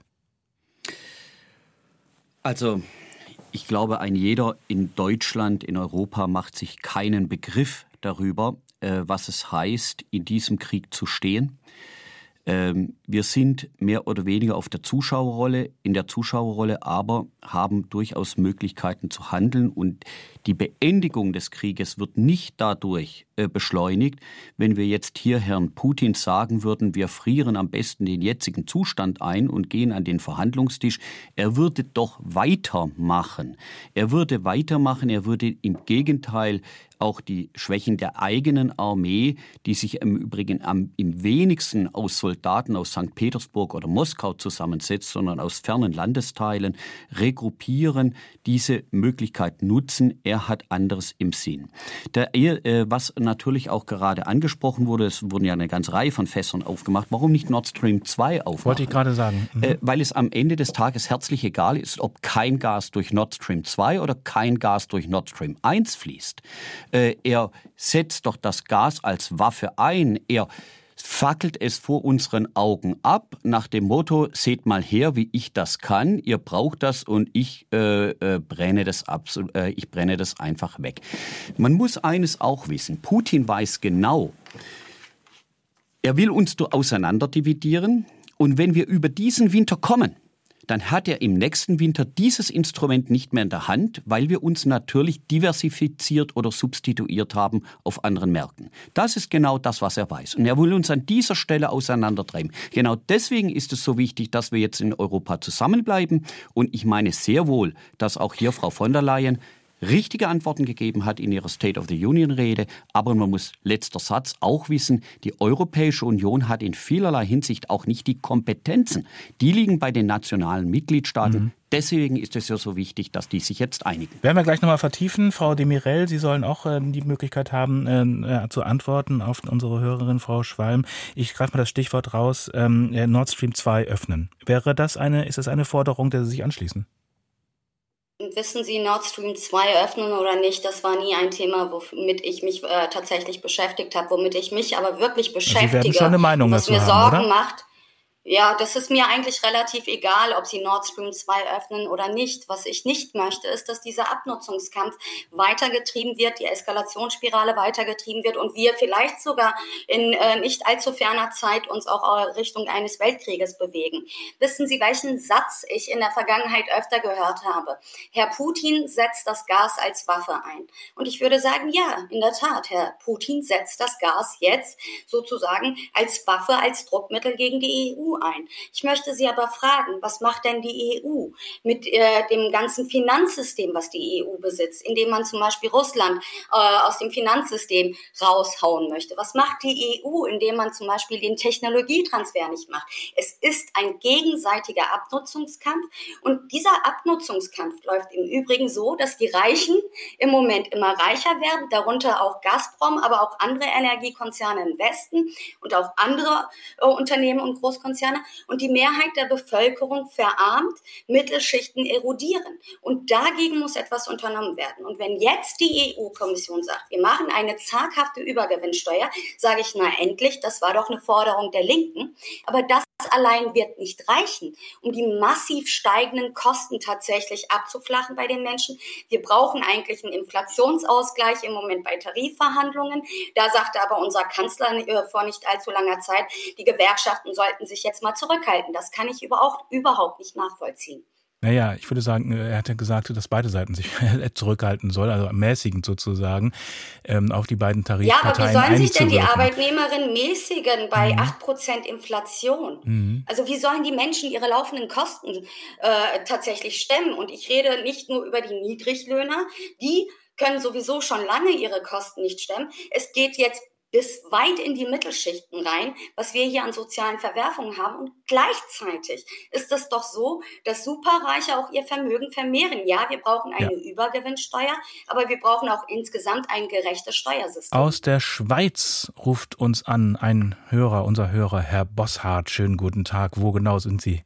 Also, ich glaube, ein jeder in Deutschland, in Europa macht sich keinen Begriff darüber, äh, was es heißt, in diesem Krieg zu stehen. Ähm, wir sind mehr oder weniger auf der Zuschauerrolle, in der Zuschauerrolle, aber haben durchaus Möglichkeiten zu handeln. Und die Beendigung des Krieges wird nicht dadurch äh, beschleunigt, wenn wir jetzt hier Herrn Putin sagen würden, wir frieren am besten den jetzigen Zustand ein und gehen an den Verhandlungstisch. Er würde doch weitermachen. Er würde weitermachen, er würde im Gegenteil auch die Schwächen der eigenen Armee, die sich im Übrigen am, im wenigsten aus Soldaten aus Sankt Petersburg oder Moskau zusammensetzt, sondern aus fernen Landesteilen, regruppieren, diese Möglichkeit nutzen. Er hat anderes im Sinn. Der, äh, was natürlich auch gerade angesprochen wurde, es wurden ja eine ganze Reihe von Fässern aufgemacht. Warum nicht Nord Stream zwei aufmachen? Wollte ich gerade sagen. Mhm. Äh, weil es am Ende des Tages herzlich egal ist, ob kein Gas durch Nord Stream zwei oder kein Gas durch Nord Stream eins fließt. Er setzt doch das Gas als Waffe ein. Er fackelt es vor unseren Augen ab, nach dem Motto, seht mal her, wie ich das kann, ihr braucht das und ich äh, äh, brenne das ab, äh, ich brenne das einfach weg. Man muss eines auch wissen, Putin weiß genau, er will uns auseinanderdividieren und wenn wir über diesen Winter kommen, dann hat er im nächsten Winter dieses Instrument nicht mehr in der Hand, weil wir uns natürlich diversifiziert oder substituiert haben auf anderen Märkten. Das ist genau das, was er weiß. Und er will uns an dieser Stelle auseinandertreiben. Genau deswegen ist es so wichtig, dass wir jetzt in Europa zusammenbleiben. Und ich meine sehr wohl, dass auch hier Frau von der Leyen richtige Antworten gegeben hat in ihrer State of the Union-Rede. Aber man muss, letzter Satz, auch wissen, die Europäische Union hat in vielerlei Hinsicht auch nicht die Kompetenzen. Die liegen bei den nationalen Mitgliedstaaten. Mhm. Deswegen ist es ja so wichtig, dass die sich jetzt einigen. Werden wir gleich nochmal vertiefen. Frau de Mirel, Sie sollen auch äh, die Möglichkeit haben, äh, zu antworten auf unsere Hörerin Frau Schwalm. Ich greife mal das Stichwort raus, ähm, Nord Stream zwei öffnen. Wäre das eine, ist das eine Forderung, der Sie sich anschließen? Wissen Sie, Nord Stream zwei öffnen oder nicht, das war nie ein Thema, womit ich mich äh, tatsächlich beschäftigt habe, womit ich mich aber wirklich beschäftige, Sie werden schon eine Meinung was dazu mir haben, Sorgen oder? macht. Ja, das ist mir eigentlich relativ egal, ob sie Nord Stream zwei öffnen oder nicht. Was ich nicht möchte, ist, dass dieser Abnutzungskampf weitergetrieben wird, die Eskalationsspirale weitergetrieben wird und wir vielleicht sogar in äh, nicht allzu ferner Zeit uns auch Richtung eines Weltkrieges bewegen. Wissen Sie, welchen Satz ich in der Vergangenheit öfter gehört habe? Herr Putin setzt das Gas als Waffe ein. Und ich würde sagen, ja, in der Tat, Herr Putin setzt das Gas jetzt sozusagen als Waffe, als Druckmittel gegen die E U ein. Ich möchte Sie aber fragen, was macht denn die E U mit äh, dem ganzen Finanzsystem, was die E U besitzt, indem man zum Beispiel Russland äh, aus dem Finanzsystem raushauen möchte? Was macht die E U, indem man zum Beispiel den Technologietransfer nicht macht? Es ist ein gegenseitiger Abnutzungskampf und dieser Abnutzungskampf läuft im Übrigen so, dass die Reichen im Moment immer reicher werden, darunter auch Gazprom, aber auch andere Energiekonzerne im Westen und auch andere äh, Unternehmen und Großkonzerne. Und die Mehrheit der Bevölkerung verarmt, Mittelschichten erodieren. Und dagegen muss etwas unternommen werden. Und wenn jetzt die E U-Kommission sagt, wir machen eine zaghafte Übergewinnsteuer, sage ich, na endlich, das war doch eine Forderung der Linken. Aber das allein wird nicht reichen, um die massiv steigenden Kosten tatsächlich abzuflachen bei den Menschen. Wir brauchen eigentlich einen Inflationsausgleich im Moment bei Tarifverhandlungen. Da sagte aber unser Kanzler vor nicht allzu langer Zeit, die Gewerkschaften sollten sich jetzt mal zurückhalten. Das kann ich überhaupt, überhaupt nicht nachvollziehen. Naja, ich würde sagen, er hat ja gesagt, dass beide Seiten sich zurückhalten sollen, also mäßigend sozusagen, ähm, auf die beiden Tarifparteien Ja, aber wie sollen sich denn die einzuwirken. Arbeitnehmerinnen mäßigen bei Mhm. acht Prozent Inflation? Mhm. Also wie sollen die Menschen ihre laufenden Kosten äh, tatsächlich stemmen? Und ich rede nicht nur über die Niedriglöhner, die können sowieso schon lange ihre Kosten nicht stemmen. Es geht jetzt bis weit in die Mittelschichten rein, was wir hier an sozialen Verwerfungen haben. Und gleichzeitig ist es doch so, dass Superreiche auch ihr Vermögen vermehren. Ja, wir brauchen eine Ja. Übergewinnsteuer, aber wir brauchen auch insgesamt ein gerechtes Steuersystem. Aus der Schweiz ruft uns an ein Hörer, unser Hörer, Herr Bosshardt. Schönen guten Tag. Wo genau sind Sie?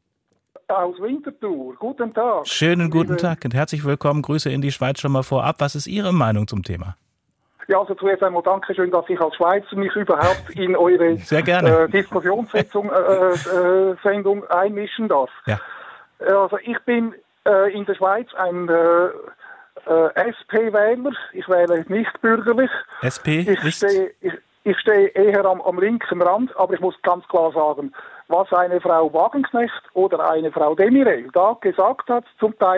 Aus Winterthur. Guten Tag. Schönen guten Liebe- Tag und herzlich willkommen. Grüße in die Schweiz schon mal vorab. Was ist Ihre Meinung zum Thema? Ja, also zuerst einmal Dankeschön, dass ich als Schweizer mich überhaupt in eure Sehr gerne. äh, Diskussionssitzung, äh, äh, Sendung einmischen darf. Ja. Äh, Also ich bin äh, in der Schweiz ein äh, äh, S P-Wähler. Ich wähle nicht bürgerlich. S P Ich ist? stehe, ich, ich stehe eher am, am linken Rand, aber ich muss ganz klar sagen, was eine Frau Wagenknecht oder eine Frau Demirel da gesagt hat, zum Teil,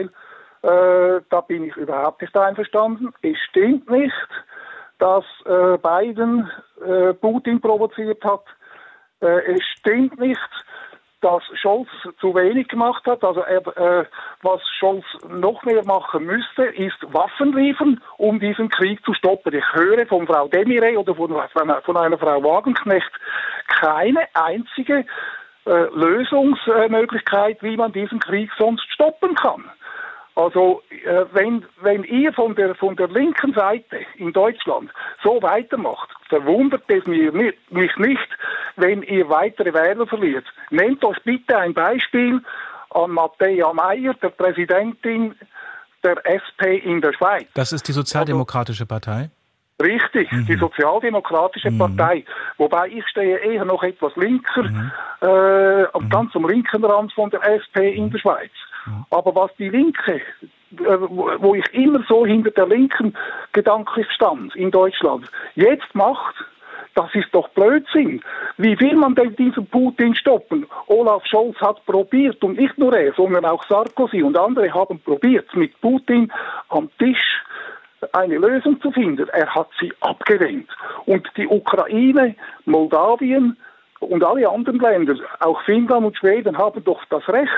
äh, da bin ich überhaupt nicht einverstanden. Es stimmt nicht, dass äh, Biden äh, Putin provoziert hat. Äh, es stimmt nicht, dass Scholz zu wenig gemacht hat. Also er, äh, was Scholz noch mehr machen müsste, ist Waffen liefern, um diesen Krieg zu stoppen. Ich höre von Frau Demirel oder von, von einer Frau Wagenknecht keine einzige äh, Lösungsmöglichkeit, wie man diesen Krieg sonst stoppen kann. Also äh, wenn wenn ihr von der von der linken Seite in Deutschland so weitermacht, verwundert es mir nicht, mich nicht, wenn ihr weitere Wähler verliert. Nehmt euch bitte ein Beispiel an Matthäa Meier, der Präsidentin der S P in der Schweiz. Das ist die Sozialdemokratische Partei? Richtig, Mhm. die Sozialdemokratische Mhm. Partei. Wobei ich stehe eher noch etwas linker, äh, am ganz am linken Rand von der S P in der Schweiz. Aber was die Linke, äh, wo wo ich immer so hinter der Linken gedanklich stand in Deutschland, jetzt macht, das ist doch Blödsinn. Wie will man denn diesen Putin stoppen? Olaf Scholz hat probiert, und nicht nur er, sondern auch Sarkozy und andere haben probiert, mit Putin am Tisch eine Lösung zu finden. Er hat sie abgelehnt. Und die Ukraine, Moldawien und alle anderen Länder, auch Finnland und Schweden, haben doch das Recht,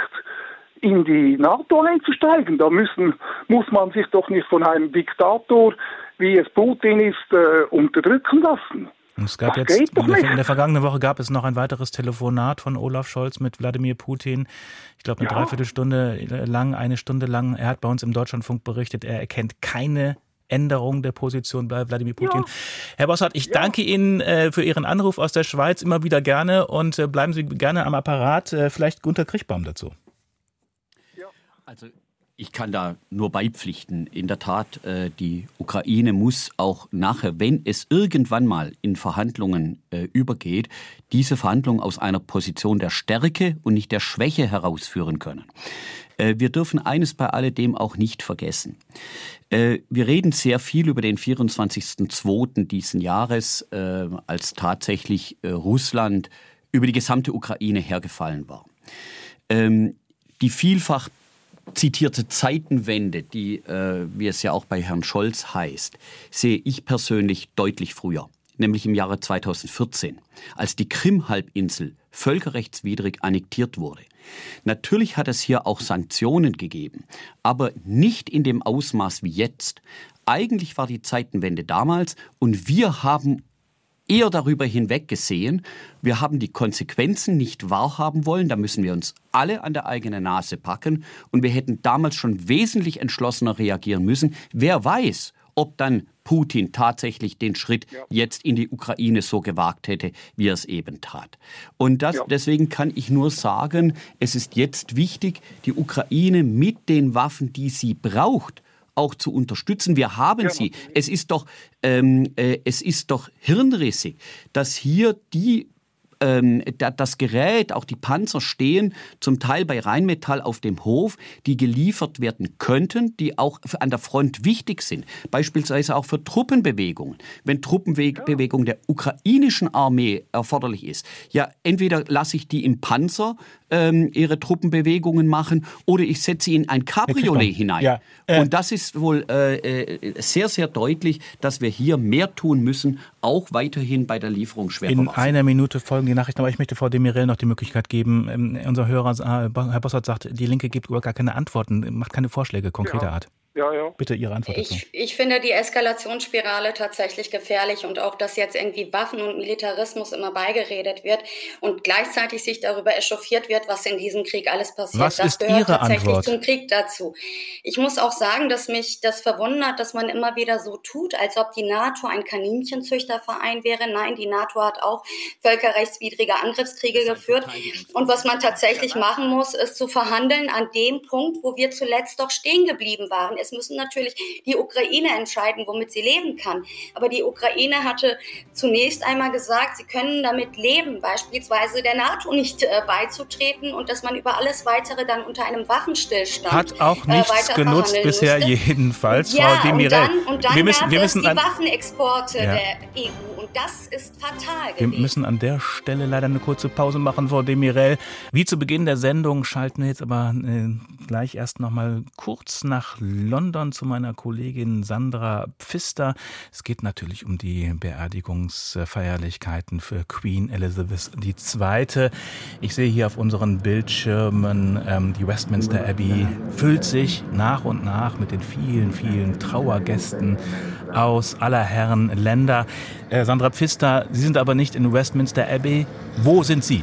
in die NATO einzusteigen. Da müssen, muss man sich doch nicht von einem Diktator, wie es Putin ist, äh, unterdrücken lassen. Und es gab Das jetzt, geht doch in der, nicht. in der vergangenen Woche gab es noch ein weiteres Telefonat von Olaf Scholz mit Wladimir Putin. Ich glaube, eine Ja. Dreiviertelstunde lang, eine Stunde lang. Er hat bei uns im Deutschlandfunk berichtet, er erkennt keine Änderung der Position bei Wladimir Putin. Ja. Herr Bosshardt, ich danke Ihnen äh, für Ihren Anruf aus der Schweiz, immer wieder gerne, und äh, bleiben Sie gerne am Apparat. Äh, vielleicht Gunter Krichbaum dazu. Also ich kann da nur beipflichten. In der Tat, äh, die Ukraine muss auch nachher, wenn es irgendwann mal in Verhandlungen äh, übergeht, diese Verhandlungen aus einer Position der Stärke und nicht der Schwäche herausführen können. Äh, wir dürfen eines bei alledem auch nicht vergessen. Äh, wir reden sehr viel über den vierundzwanzigsten zweiten diesen Jahres, äh, als tatsächlich äh, Russland über die gesamte Ukraine hergefallen war. Ähm, die vielfach zitierte Zeitenwende, die, äh, wie es ja auch bei Herrn Scholz heißt, sehe ich persönlich deutlich früher, nämlich im Jahre zweitausendvierzehn, als die Krim-Halbinsel völkerrechtswidrig annektiert wurde. Natürlich hat es hier auch Sanktionen gegeben, aber nicht in dem Ausmaß wie jetzt. Eigentlich war die Zeitenwende damals, und wir haben eher darüber hinweggesehen. Wir haben die Konsequenzen nicht wahrhaben wollen. Da müssen wir uns alle an der eigenen Nase packen. Und wir hätten damals schon wesentlich entschlossener reagieren müssen. Wer weiß, ob dann Putin tatsächlich den Schritt jetzt in die Ukraine so gewagt hätte, wie er es eben tat. Und das, deswegen kann ich nur sagen, es ist jetzt wichtig, die Ukraine mit den Waffen, die sie braucht, auch zu unterstützen. Wir haben ja, sie. Es ist doch, ähm, äh, es ist doch hirnrissig, dass hier die ähm, das Gerät, auch die Panzer stehen, zum Teil bei Rheinmetall auf dem Hof, die geliefert werden könnten, die auch an der Front wichtig sind. Beispielsweise auch für Truppenbewegungen. Wenn Truppenbewegung der ukrainischen Armee erforderlich ist, ja, entweder lasse ich die im Panzer ähm, ihre Truppenbewegungen machen, oder ich setze sie in ein Cabriolet hinein. Ja, äh, Und das ist wohl äh, sehr, sehr deutlich, dass wir hier mehr tun müssen, auch weiterhin bei der Lieferung schwerer In Waffen. einer Minute folgen die Nachrichten, aber ich möchte Frau de Mirel noch die Möglichkeit geben. Ähm, unser Hörer, äh, Herr Bossert, sagt, die Linke gibt gar keine Antworten, macht keine Vorschläge konkreter Ja. Art. Ja, ja. Bitte Ihre Antwort dazu. Ich, ich finde die Eskalationsspirale tatsächlich gefährlich und auch, dass jetzt irgendwie Waffen und Militarismus immer beigeredet wird und gleichzeitig sich darüber echauffiert wird, was in diesem Krieg alles passiert. Was das ist gehört Ihre tatsächlich Antwort? zum Krieg dazu. Ich muss auch sagen, dass mich das verwundert, dass man immer wieder so tut, als ob die NATO ein Kaninchenzüchterverein wäre. Nein, die NATO hat auch völkerrechtswidrige Angriffskriege geführt. Und was man tatsächlich machen muss, ist zu verhandeln an dem Punkt, wo wir zuletzt doch stehen geblieben waren. Es müssen natürlich die Ukraine entscheiden, womit sie leben kann. Aber die Ukraine hatte zunächst einmal gesagt, sie können damit leben, beispielsweise der NATO nicht äh, beizutreten und dass man über alles Weitere dann unter einem Waffenstillstand Hat auch nichts äh, genutzt bisher müsste. jedenfalls, Ja, Frau de und Mirel. dann, und dann wir müssen, gab wir es müssen die an, Waffenexporte Ja. der E U und das ist fatal Wir gewesen. müssen an der Stelle leider eine kurze Pause machen, Frau de Mirel. Wie zu Beginn der Sendung schalten wir jetzt aber äh, gleich erst noch mal kurz nach London zu meiner Kollegin Sandra Pfister. Es geht natürlich um die Beerdigungsfeierlichkeiten für Queen Elizabeth die Zweite. Ich sehe hier auf unseren Bildschirmen, ähm, die Westminster Abbey füllt sich nach und nach mit den vielen, vielen Trauergästen aus aller Herren Länder. Äh, Sandra Pfister, Sie sind aber nicht in Westminster Abbey. Wo sind Sie?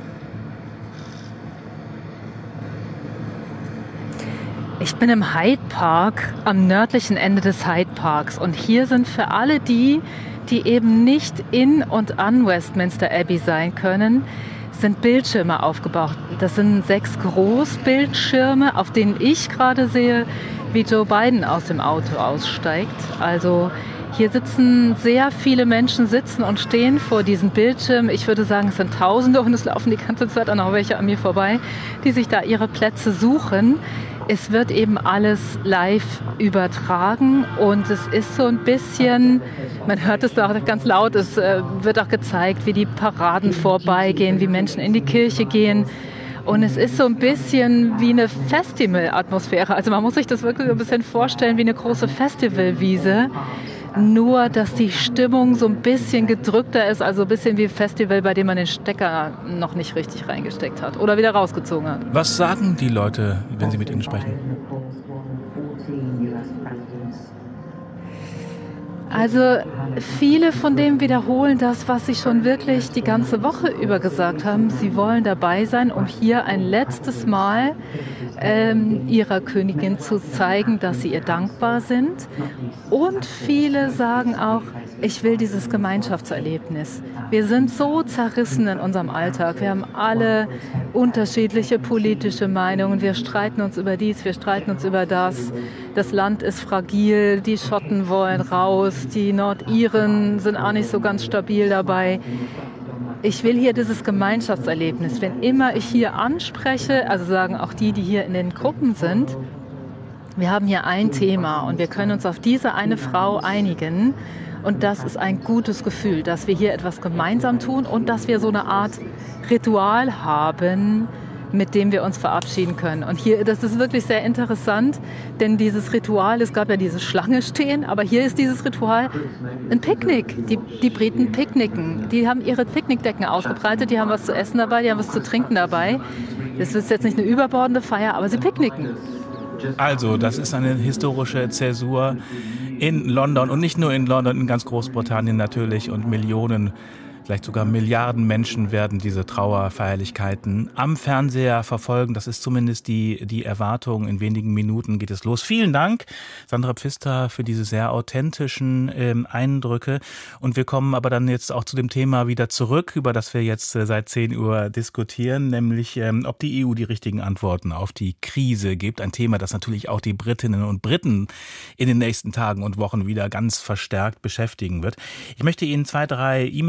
Ich bin im Hyde Park, am nördlichen Ende des Hyde Parks. Und hier sind für alle die, die eben nicht in und an Westminster Abbey sein können, sind Bildschirme aufgebaut. Das sind sechs Großbildschirme, auf denen ich gerade sehe, wie Joe Biden aus dem Auto aussteigt. Also hier sitzen sehr viele Menschen, sitzen und stehen vor diesen Bildschirmen. Ich würde sagen, es sind Tausende und es laufen die ganze Zeit auch noch welche an mir vorbei, die sich da ihre Plätze suchen. Es wird eben alles live übertragen und es ist so ein bisschen, man hört es da auch ganz laut, es wird auch gezeigt, wie die Paraden vorbeigehen, wie Menschen in die Kirche gehen. Und es ist so ein bisschen wie eine Festivalatmosphäre. Also man muss sich das wirklich ein bisschen vorstellen wie eine große Festivalwiese. Nur, dass die Stimmung so ein bisschen gedrückter ist, also ein bisschen wie ein Festival, bei dem man den Stecker noch nicht richtig reingesteckt hat oder wieder rausgezogen hat. Was sagen die Leute, wenn Sie mit ihnen sprechen? Also viele von denen wiederholen das, was sie schon wirklich die ganze Woche über gesagt haben. Sie wollen dabei sein, um hier ein letztes Mal ähm, ihrer Königin zu zeigen, dass sie ihr dankbar sind. Und viele sagen auch, ich will dieses Gemeinschaftserlebnis. Wir sind so zerrissen in unserem Alltag. Wir haben alle unterschiedliche politische Meinungen. Wir streiten uns über dies, wir streiten uns über das. Das Land ist fragil, die Schotten wollen raus, die Nordiren sind auch nicht so ganz stabil dabei. Ich will hier dieses Gemeinschaftserlebnis. Wenn immer ich hier anspreche, also sagen auch die, die hier in den Gruppen sind, wir haben hier ein Thema und wir können uns auf diese eine Frau einigen. Und das ist ein gutes Gefühl, dass wir hier etwas gemeinsam tun und dass wir so eine Art Ritual haben, mit dem wir uns verabschieden können. Und hier, das ist wirklich sehr interessant, denn dieses Ritual, es gab ja diese Schlange stehen, aber hier ist dieses Ritual ein Picknick. Die, die Briten picknicken. Die haben ihre Picknickdecken ausgebreitet, die haben was zu essen dabei, die haben was zu trinken dabei. Das ist jetzt nicht eine überbordende Feier, aber sie picknicken. Also, das ist eine historische Zäsur in London und nicht nur in London, in ganz Großbritannien natürlich, und Millionen, vielleicht sogar Milliarden Menschen werden diese Trauerfeierlichkeiten am Fernseher verfolgen. Das ist zumindest die, die Erwartung. In wenigen Minuten geht es los. Vielen Dank, Sandra Pfister, für diese sehr authentischen ähm, Eindrücke. Und wir kommen aber dann jetzt auch zu dem Thema wieder zurück, über das wir jetzt äh, seit zehn Uhr diskutieren, nämlich ähm, ob die E U die richtigen Antworten auf die Krise gibt. Ein Thema, das natürlich auch die Britinnen und Briten in den nächsten Tagen und Wochen wieder ganz verstärkt beschäftigen wird. Ich möchte Ihnen zwei, drei E-Mails nochmal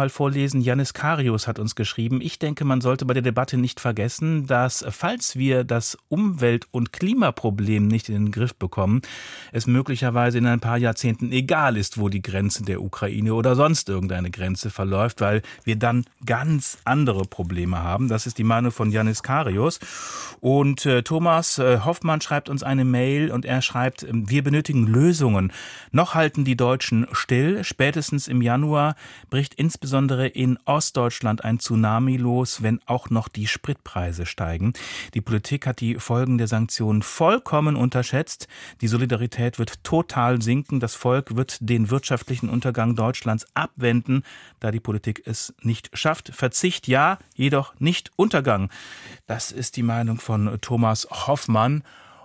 mal vorlesen. Janis Karius hat uns geschrieben, ich denke, man sollte bei der Debatte nicht vergessen, dass, falls wir das Umwelt- und Klimaproblem nicht in den Griff bekommen, es möglicherweise in ein paar Jahrzehnten egal ist, wo die Grenze der Ukraine oder sonst irgendeine Grenze verläuft, weil wir dann ganz andere Probleme haben. Das ist die Meinung von Janis Karius. Und äh, Thomas äh, Hoffmann schreibt uns eine Mail und er schreibt, wir benötigen Lösungen. Noch halten die Deutschen still. Spätestens im Januar bricht insbesondere in Ostdeutschland ein Tsunami los, wenn auch noch die Spritpreise steigen. Die Politik hat die Folgen der Sanktionen vollkommen unterschätzt. Die Solidarität wird total sinken. Das Volk wird den wirtschaftlichen Untergang Deutschlands abwenden, da die Politik es nicht schafft. Verzicht ja, jedoch nicht Untergang. Das ist die Meinung von Thomas Hoffmann.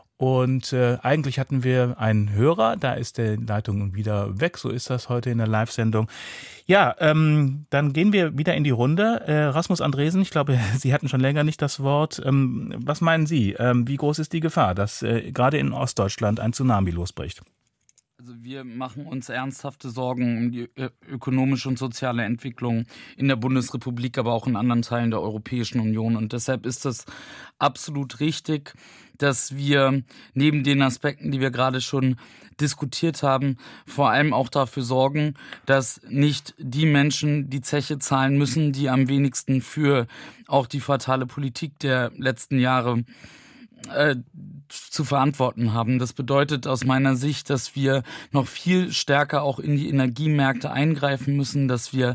Und äh, eigentlich hatten wir einen Hörer, da ist die Leitung wieder weg, so ist das heute in der Live-Sendung. Ja, ähm, dann gehen wir wieder in die Runde. Äh, Rasmus Andresen, ich glaube, Sie hatten schon länger nicht das Wort. Ähm, was meinen Sie, ähm, wie groß ist die Gefahr, dass äh, gerade in Ostdeutschland ein Tsunami losbricht? Also wir machen uns ernsthafte Sorgen um die ökonomische und soziale Entwicklung in der Bundesrepublik, aber auch in anderen Teilen der Europäischen Union. Und deshalb ist es absolut richtig, dass wir neben den Aspekten, die wir gerade schon diskutiert haben, vor allem auch dafür sorgen, dass nicht die Menschen die Zeche zahlen müssen, die am wenigsten für auch die fatale Politik der letzten Jahre Äh, zu verantworten haben. Das bedeutet aus meiner Sicht, dass wir noch viel stärker auch in die Energiemärkte eingreifen müssen, dass wir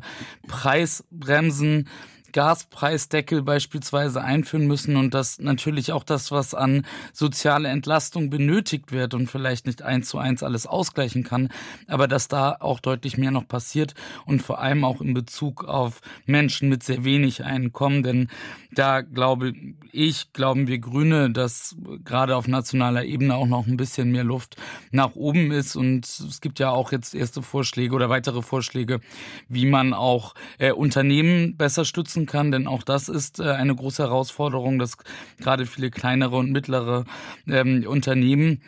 Preisbremsen, Gaspreisdeckel beispielsweise einführen müssen und dass natürlich auch das, was an soziale Entlastung benötigt wird und vielleicht nicht eins zu eins alles ausgleichen kann, aber dass da auch deutlich mehr noch passiert und vor allem auch in Bezug auf Menschen mit sehr wenig Einkommen, denn da glaube ich, glauben wir Grüne, dass gerade auf nationaler Ebene auch noch ein bisschen mehr Luft nach oben ist und es gibt ja auch jetzt erste Vorschläge oder weitere Vorschläge, wie man auch äh, Unternehmen besser stützen kann, denn auch das ist äh, eine große Herausforderung, dass gerade viele kleinere und mittlere ähm, Unternehmen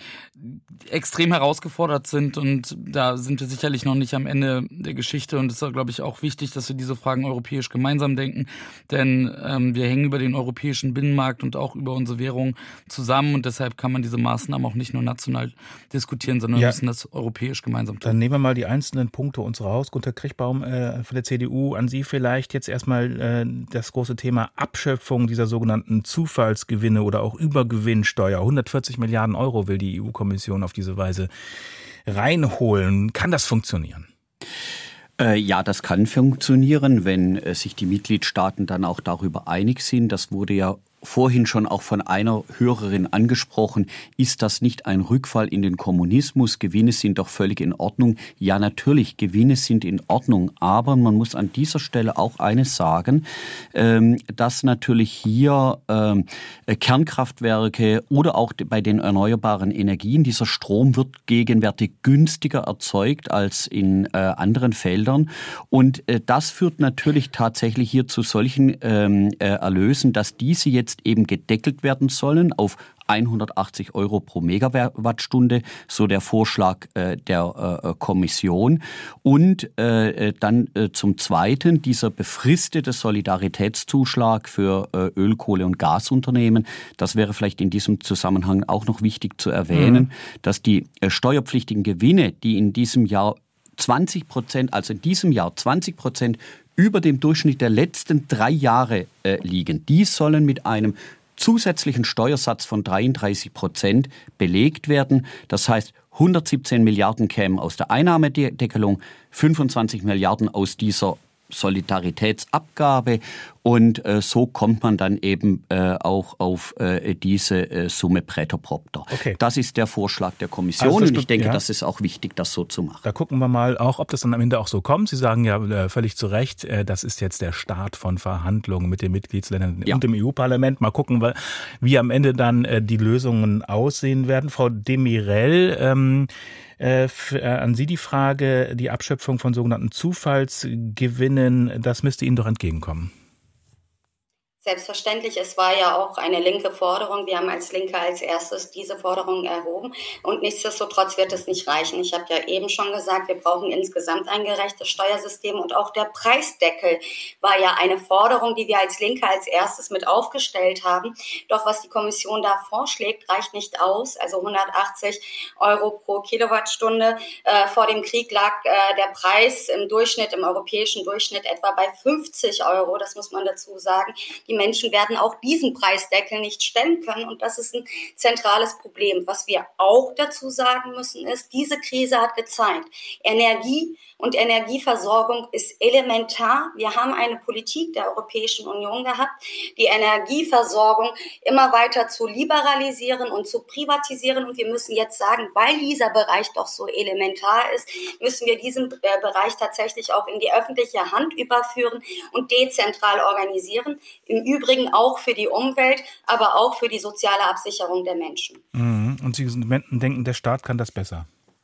extrem herausgefordert sind und da sind wir sicherlich noch nicht am Ende der Geschichte und es ist, glaube ich, auch wichtig, dass wir diese Fragen europäisch gemeinsam denken, denn ähm, wir hängen über den europäischen Binnenmarkt und auch über unsere Währung zusammen und deshalb kann man diese Maßnahmen auch nicht nur national diskutieren, sondern ja. müssen das europäisch gemeinsam tun. Dann nehmen wir mal die einzelnen Punkte uns raus. Gunter Kriechbaum äh, von der C D U, an Sie vielleicht jetzt erstmal äh, das große Thema Abschöpfung dieser sogenannten Zufallsgewinne oder auch Übergewinnsteuer. hundertvierzig Milliarden Euro will die E U-Kommission auf diese Weise reinholen. Kann das funktionieren? Äh, ja, das kann funktionieren, wenn äh, sich die Mitgliedstaaten dann auch darüber einig sind. Das wurde ja vorhin schon auch von einer Hörerin angesprochen, ist das nicht ein Rückfall in den Kommunismus? Gewinne sind doch völlig in Ordnung. Ja, natürlich, Gewinne sind in Ordnung, aber man muss an dieser Stelle auch eines sagen, dass natürlich hier Kernkraftwerke oder auch bei den erneuerbaren Energien, dieser Strom wird gegenwärtig günstiger erzeugt als in anderen Feldern und das führt natürlich tatsächlich hier zu solchen Erlösen, dass diese jetzt eben gedeckelt werden sollen auf hundertachtzig Euro pro Megawattstunde, so der Vorschlag äh, der äh, Kommission. Und äh, dann äh, zum Zweiten dieser befristete Solidaritätszuschlag für äh, Öl-, Kohle- und Gasunternehmen. Das wäre vielleicht in diesem Zusammenhang auch noch wichtig zu erwähnen, mhm. dass die äh, steuerpflichtigen Gewinne, die in diesem Jahr zwanzig Prozent, also in diesem Jahr zwanzig Prozent über dem Durchschnitt der letzten drei Jahre äh, liegen. Die sollen mit einem zusätzlichen Steuersatz von dreiunddreißig Prozent belegt werden. Das heißt, hundertsiebzehn Milliarden kämen aus der Einnahmedeckelung, fünfundzwanzig Milliarden aus dieser Solidaritätsabgabe und äh, so kommt man dann eben äh, auch auf äh, diese äh, Summe Präter-Propter. Okay. Das ist der Vorschlag der Kommission also und ich denke, ja. das ist auch wichtig, das so zu machen. Da gucken wir mal auch, ob das dann am Ende auch so kommt. Sie sagen ja äh, völlig zu Recht, äh, das ist jetzt der Start von Verhandlungen mit den Mitgliedsländern ja. und dem E U-Parlament. Mal gucken, wie am Ende dann äh, die Lösungen aussehen werden. Frau de Mirel, ähm, Äh, für, äh, an Sie die Frage, die Abschöpfung von sogenannten Zufallsgewinnen, das müsste Ihnen doch entgegenkommen. Selbstverständlich, es war ja auch eine linke Forderung. Wir haben als Linke als erstes diese Forderung erhoben und nichtsdestotrotz wird es nicht reichen. Ich habe ja eben schon gesagt, wir brauchen insgesamt ein gerechtes Steuersystem und auch der Preisdeckel war ja eine Forderung, die wir als Linke als erstes mit aufgestellt haben. Doch was die Kommission da vorschlägt, reicht nicht aus. Also hundertachtzig Euro pro Kilowattstunde. Äh, vor dem Krieg lag äh, der Preis im Durchschnitt, im europäischen Durchschnitt etwa bei fünfzig Euro. Das muss man dazu sagen. Die Menschen werden auch diesen Preisdeckel nicht stemmen können und das ist ein zentrales Problem. Was wir auch dazu sagen müssen ist, diese Krise hat gezeigt, Energie und Energieversorgung ist elementar. Wir haben eine Politik der Europäischen Union gehabt, die Energieversorgung immer weiter zu liberalisieren und zu privatisieren. Und wir müssen jetzt sagen, weil dieser Bereich doch so elementar ist, müssen wir diesen äh, Bereich tatsächlich auch in die öffentliche Hand überführen und dezentral organisieren. Im Übrigen auch für die Umwelt, aber auch für die soziale Absicherung der Menschen. Mhm. Und Sie denken, der Staat kann das besser?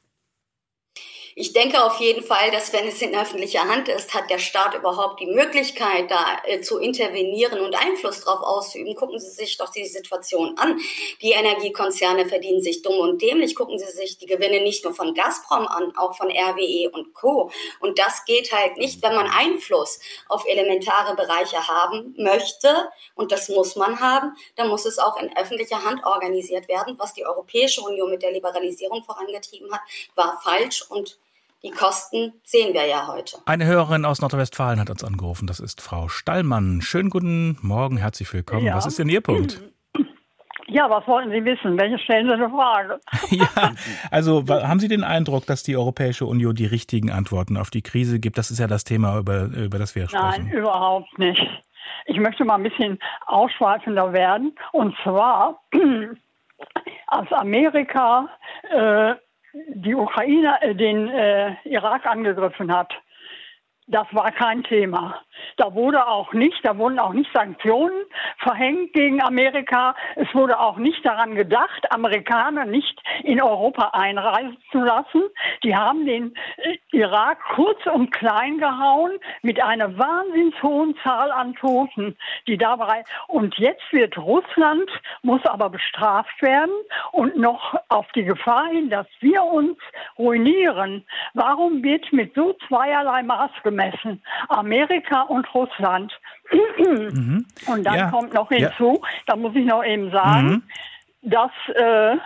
Ich denke auf jeden Fall, dass wenn es in öffentlicher Hand ist, hat der Staat überhaupt die Möglichkeit, da äh, zu intervenieren und Einfluss drauf auszuüben. Gucken Sie sich doch die Situation an. Die Energiekonzerne verdienen sich dumm und dämlich. Gucken Sie sich die Gewinne nicht nur von Gazprom an, auch von R W E und Co. Und das geht halt nicht, wenn man Einfluss auf elementare Bereiche haben möchte. Und das muss man haben. Dann muss es auch in öffentlicher Hand organisiert werden. Was die Europäische Union mit der Liberalisierung vorangetrieben hat, war falsch und die Kosten sehen wir ja heute. Eine Hörerin aus Nordrhein-Westfalen hat uns angerufen. Das ist Frau Stallmann. Schönen guten Morgen, herzlich willkommen. Ja. Was ist denn Ihr Punkt? Ja, was wollten Sie wissen? Welche stellen Sie eine Frage? Ja, also haben Sie den Eindruck, dass die Europäische Union die richtigen Antworten auf die Krise gibt? Das ist ja das Thema, über, über das wir sprechen. Nein, überhaupt nicht. Ich möchte mal ein bisschen ausschweifender werden. Und zwar, als Amerika äh, die Ukraine, äh, den äh, Irak angegriffen hat, das war kein Thema. Da wurde auch nicht, da wurden auch nicht Sanktionen verhängt gegen Amerika. Es wurde auch nicht daran gedacht, Amerikaner nicht in Europa einreisen zu lassen. Die haben den Irak kurz und klein gehauen mit einer wahnsinnig hohen Zahl an Toten, die dabei, und jetzt wird Russland, muss aber bestraft werden und noch auf die Gefahr hin, dass wir uns ruinieren. Warum wird mit so zweierlei Maß gemessen? Amerika und Russland. Mhm. Und dann ja. kommt noch hinzu, ja. da muss ich noch eben sagen, mhm. dass äh,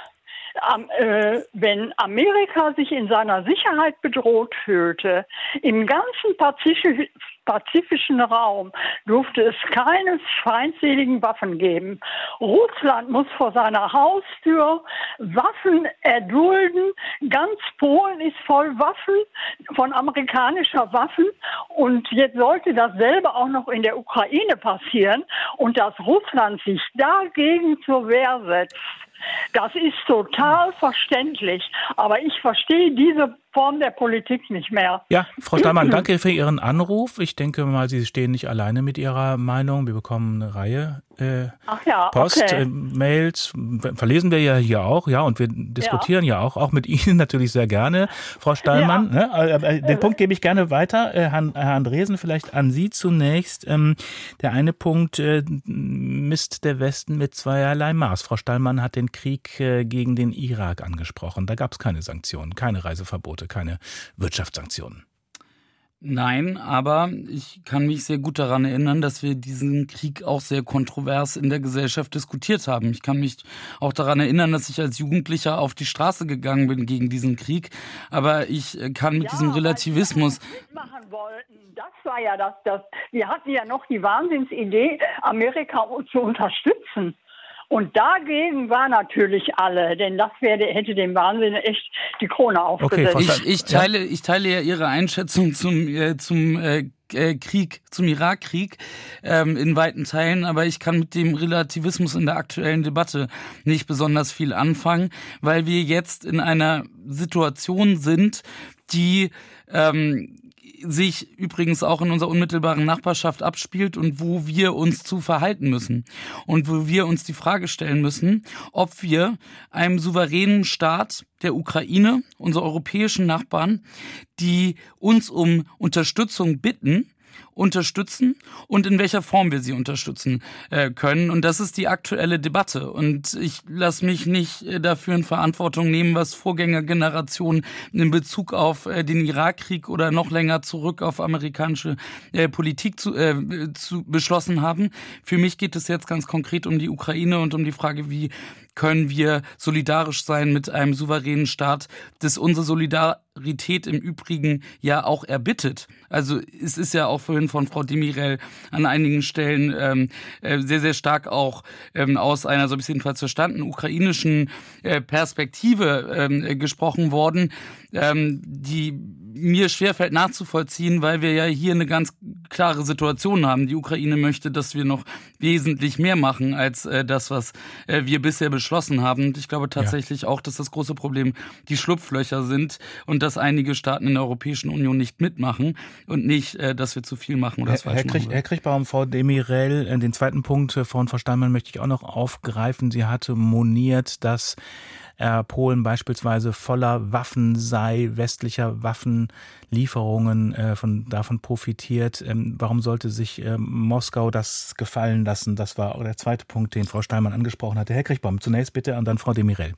äh, wenn Amerika sich in seiner Sicherheit bedroht fühlte, im ganzen Pazifik pazifischen Raum durfte es keine feindseligen Waffen geben. Russland muss vor seiner Haustür Waffen erdulden. Ganz Polen ist voll Waffen, von amerikanischer Waffen. Und jetzt sollte dasselbe auch noch in der Ukraine passieren und dass Russland sich dagegen zur Wehr setzt. Das ist total verständlich, aber ich verstehe diese Form der Politik nicht mehr. Ja, Frau Stallmann, danke für Ihren Anruf. Ich denke mal, Sie stehen nicht alleine mit Ihrer Meinung. Wir bekommen eine Reihe äh, Ach ja, Post, okay. äh, Mails, verlesen wir ja hier auch, ja, und wir diskutieren ja, ja auch, auch mit Ihnen natürlich sehr gerne, Frau Stallmann. Ja. Ne? Äh, den äh, Punkt gebe ich gerne weiter. Äh, Herrn, Herr Andresen, vielleicht an Sie zunächst. Ähm, der eine Punkt äh, misst der Westen mit zweierlei Maß. Frau Stallmann hat den Krieg äh, gegen den Irak angesprochen. Da gab es keine Sanktionen, keine Reiseverbote, keine Wirtschaftssanktionen. Nein, aber ich kann mich sehr gut daran erinnern, dass wir diesen Krieg auch sehr kontrovers in der Gesellschaft diskutiert haben. Ich kann mich auch daran erinnern, dass ich als Jugendlicher auf die Straße gegangen bin gegen diesen Krieg. Aber ich kann mit ja, diesem Relativismus... mitmachen wollten. Das war ja das, das. Wir hatten ja noch die Wahnsinnsidee, Amerika zu unterstützen. Und dagegen waren natürlich alle, denn das wäre, hätte dem Wahnsinn echt die Krone aufgesetzt. Okay, ich, ich, teile, ich teile ja Ihre Einschätzung zum, äh, zum äh, Krieg, zum Irakkrieg ähm, in weiten Teilen, aber ich kann mit dem Relativismus in der aktuellen Debatte nicht besonders viel anfangen, weil wir jetzt in einer Situation sind, die ähm, sich übrigens auch in unserer unmittelbaren Nachbarschaft abspielt und wo wir uns zu verhalten müssen und wo wir uns die Frage stellen müssen, ob wir einem souveränen Staat der Ukraine, unsere europäischen Nachbarn, die uns um Unterstützung bitten, unterstützen und in welcher Form wir sie unterstützen äh, können. Und das ist die aktuelle Debatte. Und ich lasse mich nicht äh, dafür in Verantwortung nehmen, was Vorgängergenerationen in Bezug auf äh, den Irakkrieg oder noch länger zurück auf amerikanische äh, Politik zu, äh, zu beschlossen haben. Für mich geht es jetzt ganz konkret um die Ukraine und um die Frage, wie können wir solidarisch sein mit einem souveränen Staat, das unsere Solidarität im Übrigen ja auch erbittet. Also es ist ja auch vorhin von Frau Demirel an einigen Stellen ähm, äh, sehr, sehr stark auch ähm, aus einer, so habe ich es jedenfalls verstanden, ukrainischen äh, Perspektive ähm, gesprochen worden, ähm, die mir schwerfällt nachzuvollziehen, weil wir ja hier eine ganz klare Situation haben. Die Ukraine möchte, dass wir noch wesentlich mehr machen als äh, das, was äh, wir bisher beschlossen haben. Und ich glaube tatsächlich ja. auch, dass das große Problem die Schlupflöcher sind und dass einige Staaten in der Europäischen Union nicht mitmachen und nicht, äh, dass wir zu viel machen oder das Herr, falsch Herr, Krieg, Herr Kriechbaum, Frau Demirel, den zweiten Punkt von Frau Steinmann möchte ich auch noch aufgreifen. Sie hatte moniert, dass äh, Polen beispielsweise voller Waffen sei, westlicher Waffenlieferungen äh, von, davon profitiert. Ähm, warum sollte sich äh, Moskau das gefallen lassen? Das war auch der zweite Punkt, den Frau Steinmann angesprochen hatte. Herr Kriechbaum, zunächst bitte und dann Frau Demirel.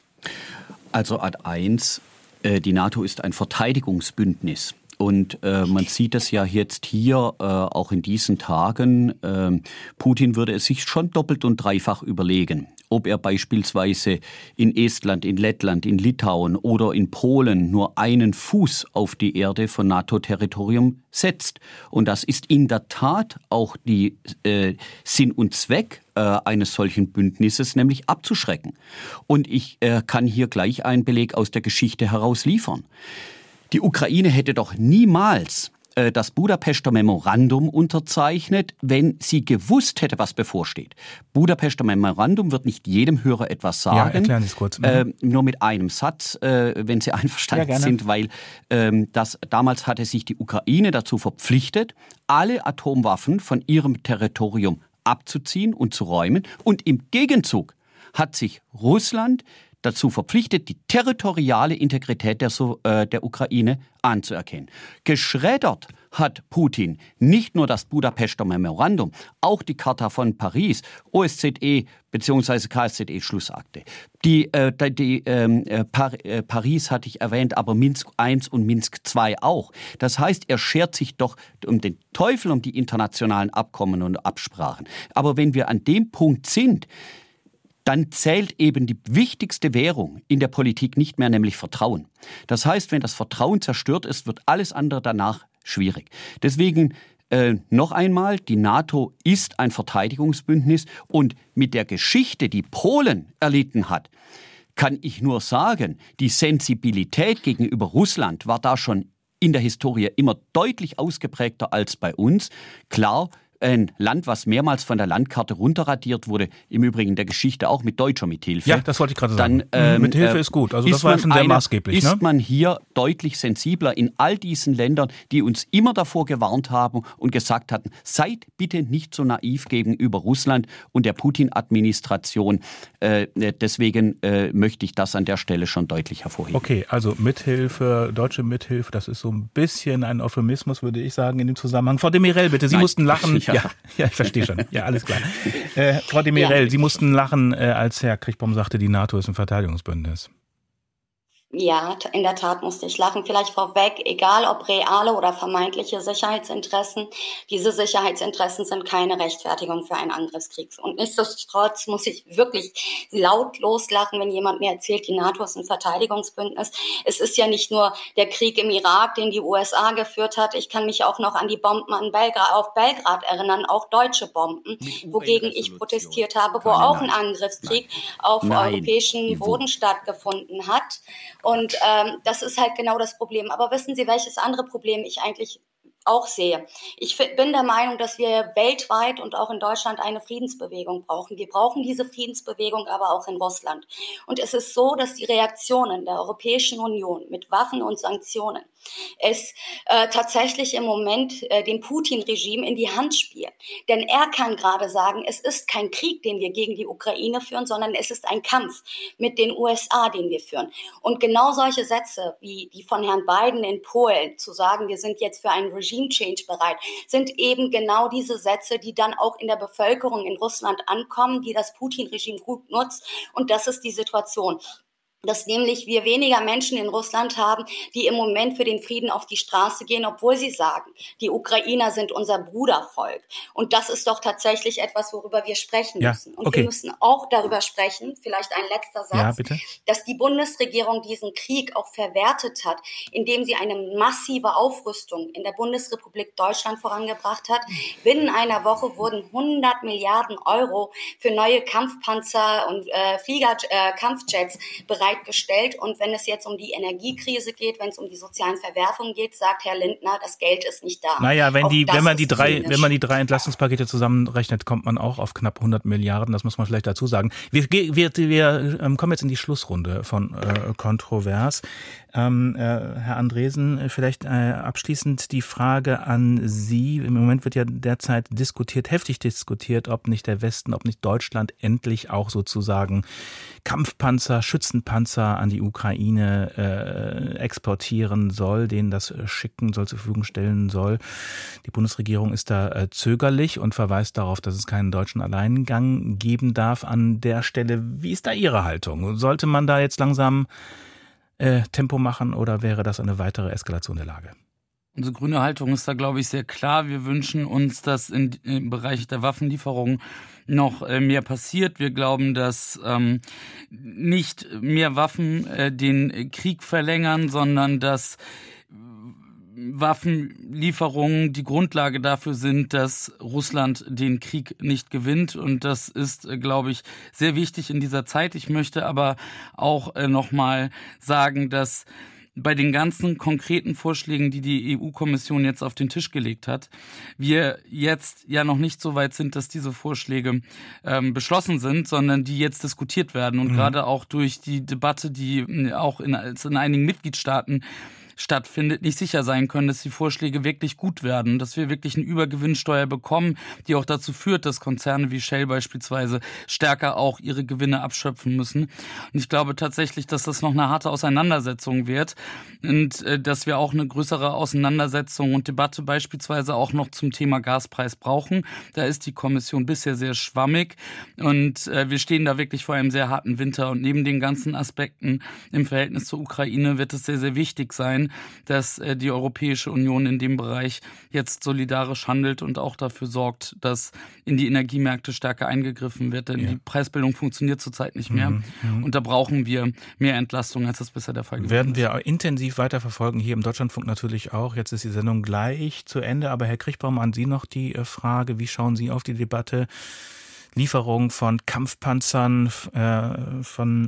Also Ad eins, äh, die NATO ist ein Verteidigungsbündnis. Und äh, man sieht es ja jetzt hier, äh, auch in diesen Tagen, äh, Putin würde es sich schon doppelt und dreifach überlegen, ob er beispielsweise in Estland, in Lettland, in Litauen oder in Polen nur einen Fuß auf die Erde von NATO-Territorium setzt. Und das ist in der Tat auch die äh, Sinn und Zweck äh, eines solchen Bündnisses, nämlich abzuschrecken. Und ich äh, kann hier gleich einen Beleg aus der Geschichte heraus liefern. Die Ukraine hätte doch niemals äh, das Budapester Memorandum unterzeichnet, wenn sie gewusst hätte, was bevorsteht. Budapester Memorandum wird nicht jedem Hörer etwas sagen. Ja, erklären Sie es kurz. Mhm. Äh, nur mit einem Satz, äh, wenn Sie einverstanden ja, sind, weil ähm, das, damals hatte sich die Ukraine dazu verpflichtet, alle Atomwaffen von ihrem Territorium abzuziehen und zu räumen. Und im Gegenzug hat sich Russland dazu verpflichtet, die territoriale Integrität der, äh, der Ukraine anzuerkennen. Geschreddert hat Putin nicht nur das Budapester Memorandum, auch die Charta von Paris, O S Z E bzw. K S Z E-Schlussakte. Die, äh, die äh, Par äh, Paris hatte ich erwähnt, aber Minsk eins und Minsk zwei auch. Das heißt, er schert sich doch um den Teufel um die internationalen Abkommen und Absprachen. Aber wenn wir an dem Punkt sind, dann zählt eben die wichtigste Währung in der Politik nicht mehr, nämlich Vertrauen. Das heißt, wenn das Vertrauen zerstört ist, wird alles andere danach schwierig. Deswegen äh, noch einmal, die NATO ist ein Verteidigungsbündnis und mit der Geschichte, die Polen erlitten hat, kann ich nur sagen, die Sensibilität gegenüber Russland war da schon in der Historie immer deutlich ausgeprägter als bei uns. Klar, ein Land, was mehrmals von der Landkarte runterradiert wurde, im Übrigen in der Geschichte auch mit deutscher Mithilfe. Ja, das wollte ich gerade sagen. Dann, ähm, Mithilfe ist gut, also das war schon sehr eine, maßgeblich. Ist ne? man hier deutlich sensibler in all diesen Ländern, die uns immer davor gewarnt haben und gesagt hatten, seid bitte nicht so naiv gegenüber Russland und der Putin-Administration. Äh, deswegen äh, möchte ich das an der Stelle schon deutlich hervorheben. Okay, also Mithilfe, deutsche Mithilfe, das ist so ein bisschen ein Euphemismus, würde ich sagen, in dem Zusammenhang. Frau Demirel, bitte, Sie Nein. mussten lachen. Ja. Ja, ja, ich verstehe schon. Ja, alles klar. Äh, Frau Demirel, ja. Sie mussten lachen, äh, als Herr Kriechbaum sagte, die NATO ist ein Verteidigungsbündnis. Ja, in der Tat musste ich lachen. Vielleicht vorweg, egal ob reale oder vermeintliche Sicherheitsinteressen, diese Sicherheitsinteressen sind keine Rechtfertigung für einen Angriffskrieg. Und nichtsdestotrotz muss ich wirklich laut loslachen, wenn jemand mir erzählt, die NATO ist ein Verteidigungsbündnis. Es ist ja nicht nur der Krieg im Irak, den die U S A geführt hat. Ich kann mich auch noch an die Bomben an Belgrad, auf Belgrad erinnern, auch deutsche Bomben, wogegen ich protestiert habe, wo auch ein Angriffskrieg Nein. auf Nein. europäischem Boden stattgefunden hat. Und ähm, das ist halt genau das Problem. Aber wissen Sie, welches andere Problem ich eigentlich auch sehe? Ich bin der Meinung, dass wir weltweit und auch in Deutschland eine Friedensbewegung brauchen. Wir brauchen diese Friedensbewegung aber auch in Russland. Und es ist so, dass die Reaktionen der Europäischen Union mit Waffen und Sanktionen es äh, tatsächlich im Moment äh, dem Putin-Regime in die Hand spielen. Denn er kann gerade sagen, es ist kein Krieg, den wir gegen die Ukraine führen, sondern es ist ein Kampf mit den U S A, den wir führen. Und genau solche Sätze wie die von Herrn Biden in Polen, zu sagen, wir sind jetzt für ein Regime Regime Change bereit, sind eben genau diese Sätze, die dann auch in der Bevölkerung in Russland ankommen, die das Putin-Regime gut nutzt. Und das ist die Situation, dass nämlich wir weniger Menschen in Russland haben, die im Moment für den Frieden auf die Straße gehen, obwohl sie sagen, die Ukrainer sind unser Brudervolk. Und das ist doch tatsächlich etwas, worüber wir sprechen ja, müssen. Und okay. wir müssen auch darüber sprechen, vielleicht ein letzter Satz, ja, bitte? dass die Bundesregierung diesen Krieg auch verwertet hat, indem sie eine massive Aufrüstung in der Bundesrepublik Deutschland vorangebracht hat. Binnen einer Woche wurden hundert Milliarden Euro für neue Kampfpanzer und äh, Flieger, äh, Kampfjets bereitgestellt. Gestellt. Und wenn es jetzt um die Energiekrise geht, wenn es um die sozialen Verwerfungen geht, sagt Herr Lindner, das Geld ist nicht da. Naja, wenn, die, wenn, man die drei, zynisch. wenn man die drei Entlastungspakete zusammenrechnet, kommt man auch auf knapp hundert Milliarden. Das muss man vielleicht dazu sagen. Wir, wir, wir kommen jetzt in die Schlussrunde von äh, Kontrovers. Ähm, äh, Herr Andresen, vielleicht äh, abschließend die Frage an Sie. Im Moment wird ja derzeit diskutiert, heftig diskutiert, ob nicht der Westen, ob nicht Deutschland endlich auch sozusagen Kampfpanzer, Schützenpanzer an die Ukraine äh, exportieren soll, denen das schicken soll, zur Verfügung stellen soll. Die Bundesregierung ist da äh, zögerlich und verweist darauf, dass es keinen deutschen Alleingang geben darf an der Stelle. Wie ist da Ihre Haltung? Sollte man da jetzt langsam äh, Tempo machen oder wäre das eine weitere Eskalation der Lage? Unsere grüne Haltung ist da, glaube ich, sehr klar. Wir wünschen uns, dass in, im Bereich der Waffenlieferungen noch äh, mehr passiert. Wir glauben, dass ähm, nicht mehr Waffen äh, den Krieg verlängern, sondern dass Waffenlieferungen die Grundlage dafür sind, dass Russland den Krieg nicht gewinnt. Und das ist, glaube ich, sehr wichtig in dieser Zeit. Ich möchte aber auch äh, nochmal sagen, dass bei den ganzen konkreten Vorschlägen, die die E U-Kommission jetzt auf den Tisch gelegt hat, wir jetzt ja noch nicht so weit sind, dass diese Vorschläge ähm, beschlossen sind, sondern die jetzt diskutiert werden. Und mhm. gerade auch durch die Debatte, die auch in, in einigen Mitgliedstaaten stattfindet, nicht sicher sein können, dass die Vorschläge wirklich gut werden, dass wir wirklich eine Übergewinnsteuer bekommen, die auch dazu führt, dass Konzerne wie Shell beispielsweise stärker auch ihre Gewinne abschöpfen müssen. Und ich glaube tatsächlich, dass das noch eine harte Auseinandersetzung wird und äh, dass wir auch eine größere Auseinandersetzung und Debatte beispielsweise auch noch zum Thema Gaspreis brauchen. Da ist die Kommission bisher sehr schwammig und äh, wir stehen da wirklich vor einem sehr harten Winter und neben den ganzen Aspekten im Verhältnis zur Ukraine wird es sehr, sehr wichtig sein, dass die Europäische Union in dem Bereich jetzt solidarisch handelt und auch dafür sorgt, dass in die Energiemärkte stärker eingegriffen wird. Denn ja. die Preisbildung funktioniert zurzeit nicht mehr. Mhm. Und da brauchen wir mehr Entlastung, als das bisher der Fall gewesen ist. Werden wir intensiv weiterverfolgen, hier im Deutschlandfunk natürlich auch. Jetzt ist die Sendung gleich zu Ende. Aber Herr Kriechbaum, an Sie noch die Frage, wie schauen Sie auf die Debatte? Lieferung von Kampfpanzern, äh, von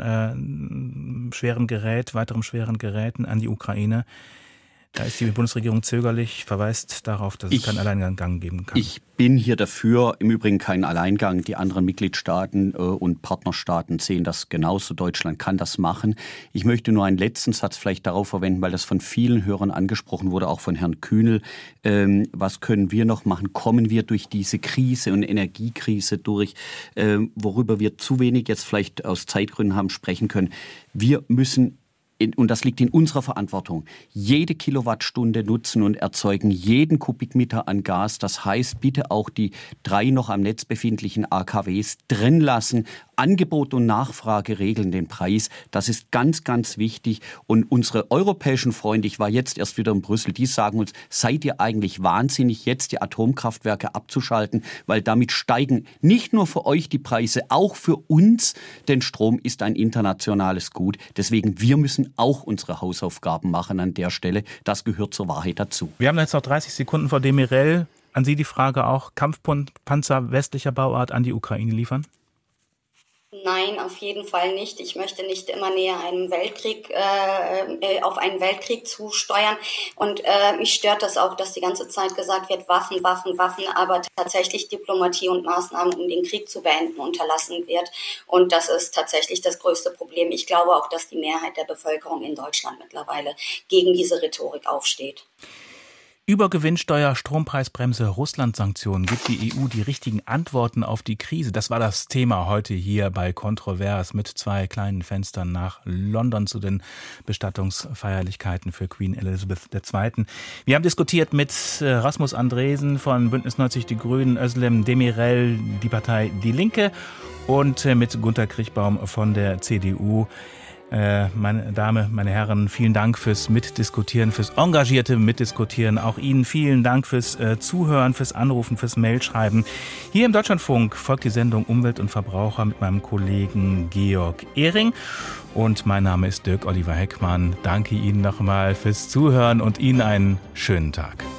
äh, schweren Gerät, weiterem schweren Geräten an die Ukraine. Da ist die Bundesregierung zögerlich, verweist darauf, dass es ich, keinen Alleingang geben kann. Ich bin hier dafür, im Übrigen keinen Alleingang. Die anderen Mitgliedstaaten äh, und Partnerstaaten sehen das genauso. Deutschland kann das machen. Ich möchte nur einen letzten Satz vielleicht darauf verwenden, weil das von vielen Hörern angesprochen wurde, auch von Herrn Kühnel. Ähm, was können wir noch machen? Kommen wir durch diese Krise und Energiekrise durch, äh, worüber wir zu wenig jetzt vielleicht aus Zeitgründen haben sprechen können? Wir müssen In, und das liegt in unserer Verantwortung, jede Kilowattstunde nutzen und erzeugen jeden Kubikmeter an Gas. Das heißt, bitte auch die drei noch am Netz befindlichen A K Ws drin lassen. Angebot und Nachfrage regeln den Preis. Das ist ganz, ganz wichtig. Und unsere europäischen Freunde, ich war jetzt erst wieder in Brüssel, die sagen uns, seid ihr eigentlich wahnsinnig, jetzt die Atomkraftwerke abzuschalten, weil damit steigen nicht nur für euch die Preise, auch für uns, denn Strom ist ein internationales Gut. Deswegen, wir müssen auch unsere Hausaufgaben machen an der Stelle. Das gehört zur Wahrheit dazu. Wir haben jetzt noch dreißig Sekunden, Frau Demirel. An Sie die Frage auch, Kampfpanzer westlicher Bauart an die Ukraine liefern? Nein, auf jeden Fall nicht. Ich möchte nicht immer näher einem Weltkrieg, äh, auf einen Weltkrieg zusteuern. Und äh, mich stört das auch, dass die ganze Zeit gesagt wird, Waffen, Waffen, Waffen, aber tatsächlich Diplomatie und Maßnahmen, um den Krieg zu beenden, unterlassen wird. Und das ist tatsächlich das größte Problem. Ich glaube auch, dass die Mehrheit der Bevölkerung in Deutschland mittlerweile gegen diese Rhetorik aufsteht. Übergewinnsteuer, Strompreisbremse, Russland-Sanktionen. Gibt die E U die richtigen Antworten auf die Krise? Das war das Thema heute hier bei Kontrovers mit zwei kleinen Fenstern nach London zu den Bestattungsfeierlichkeiten für Queen Elizabeth der Zweiten. Wir haben diskutiert mit Rasmus Andresen von Bündnis neunzig Die Grünen, Özlem Demirel, die Partei Die Linke und mit Gunter Kriechbaum von der C D U. Äh, meine Damen, meine Herren, vielen Dank fürs Mitdiskutieren, fürs engagierte Mitdiskutieren. Auch Ihnen vielen Dank fürs äh, Zuhören, fürs Anrufen, fürs Mailschreiben. Hier im Deutschlandfunk folgt die Sendung Umwelt und Verbraucher mit meinem Kollegen Georg Ehring. Und mein Name ist Dirk Oliver Heckmann. Danke Ihnen nochmal fürs Zuhören und Ihnen einen schönen Tag.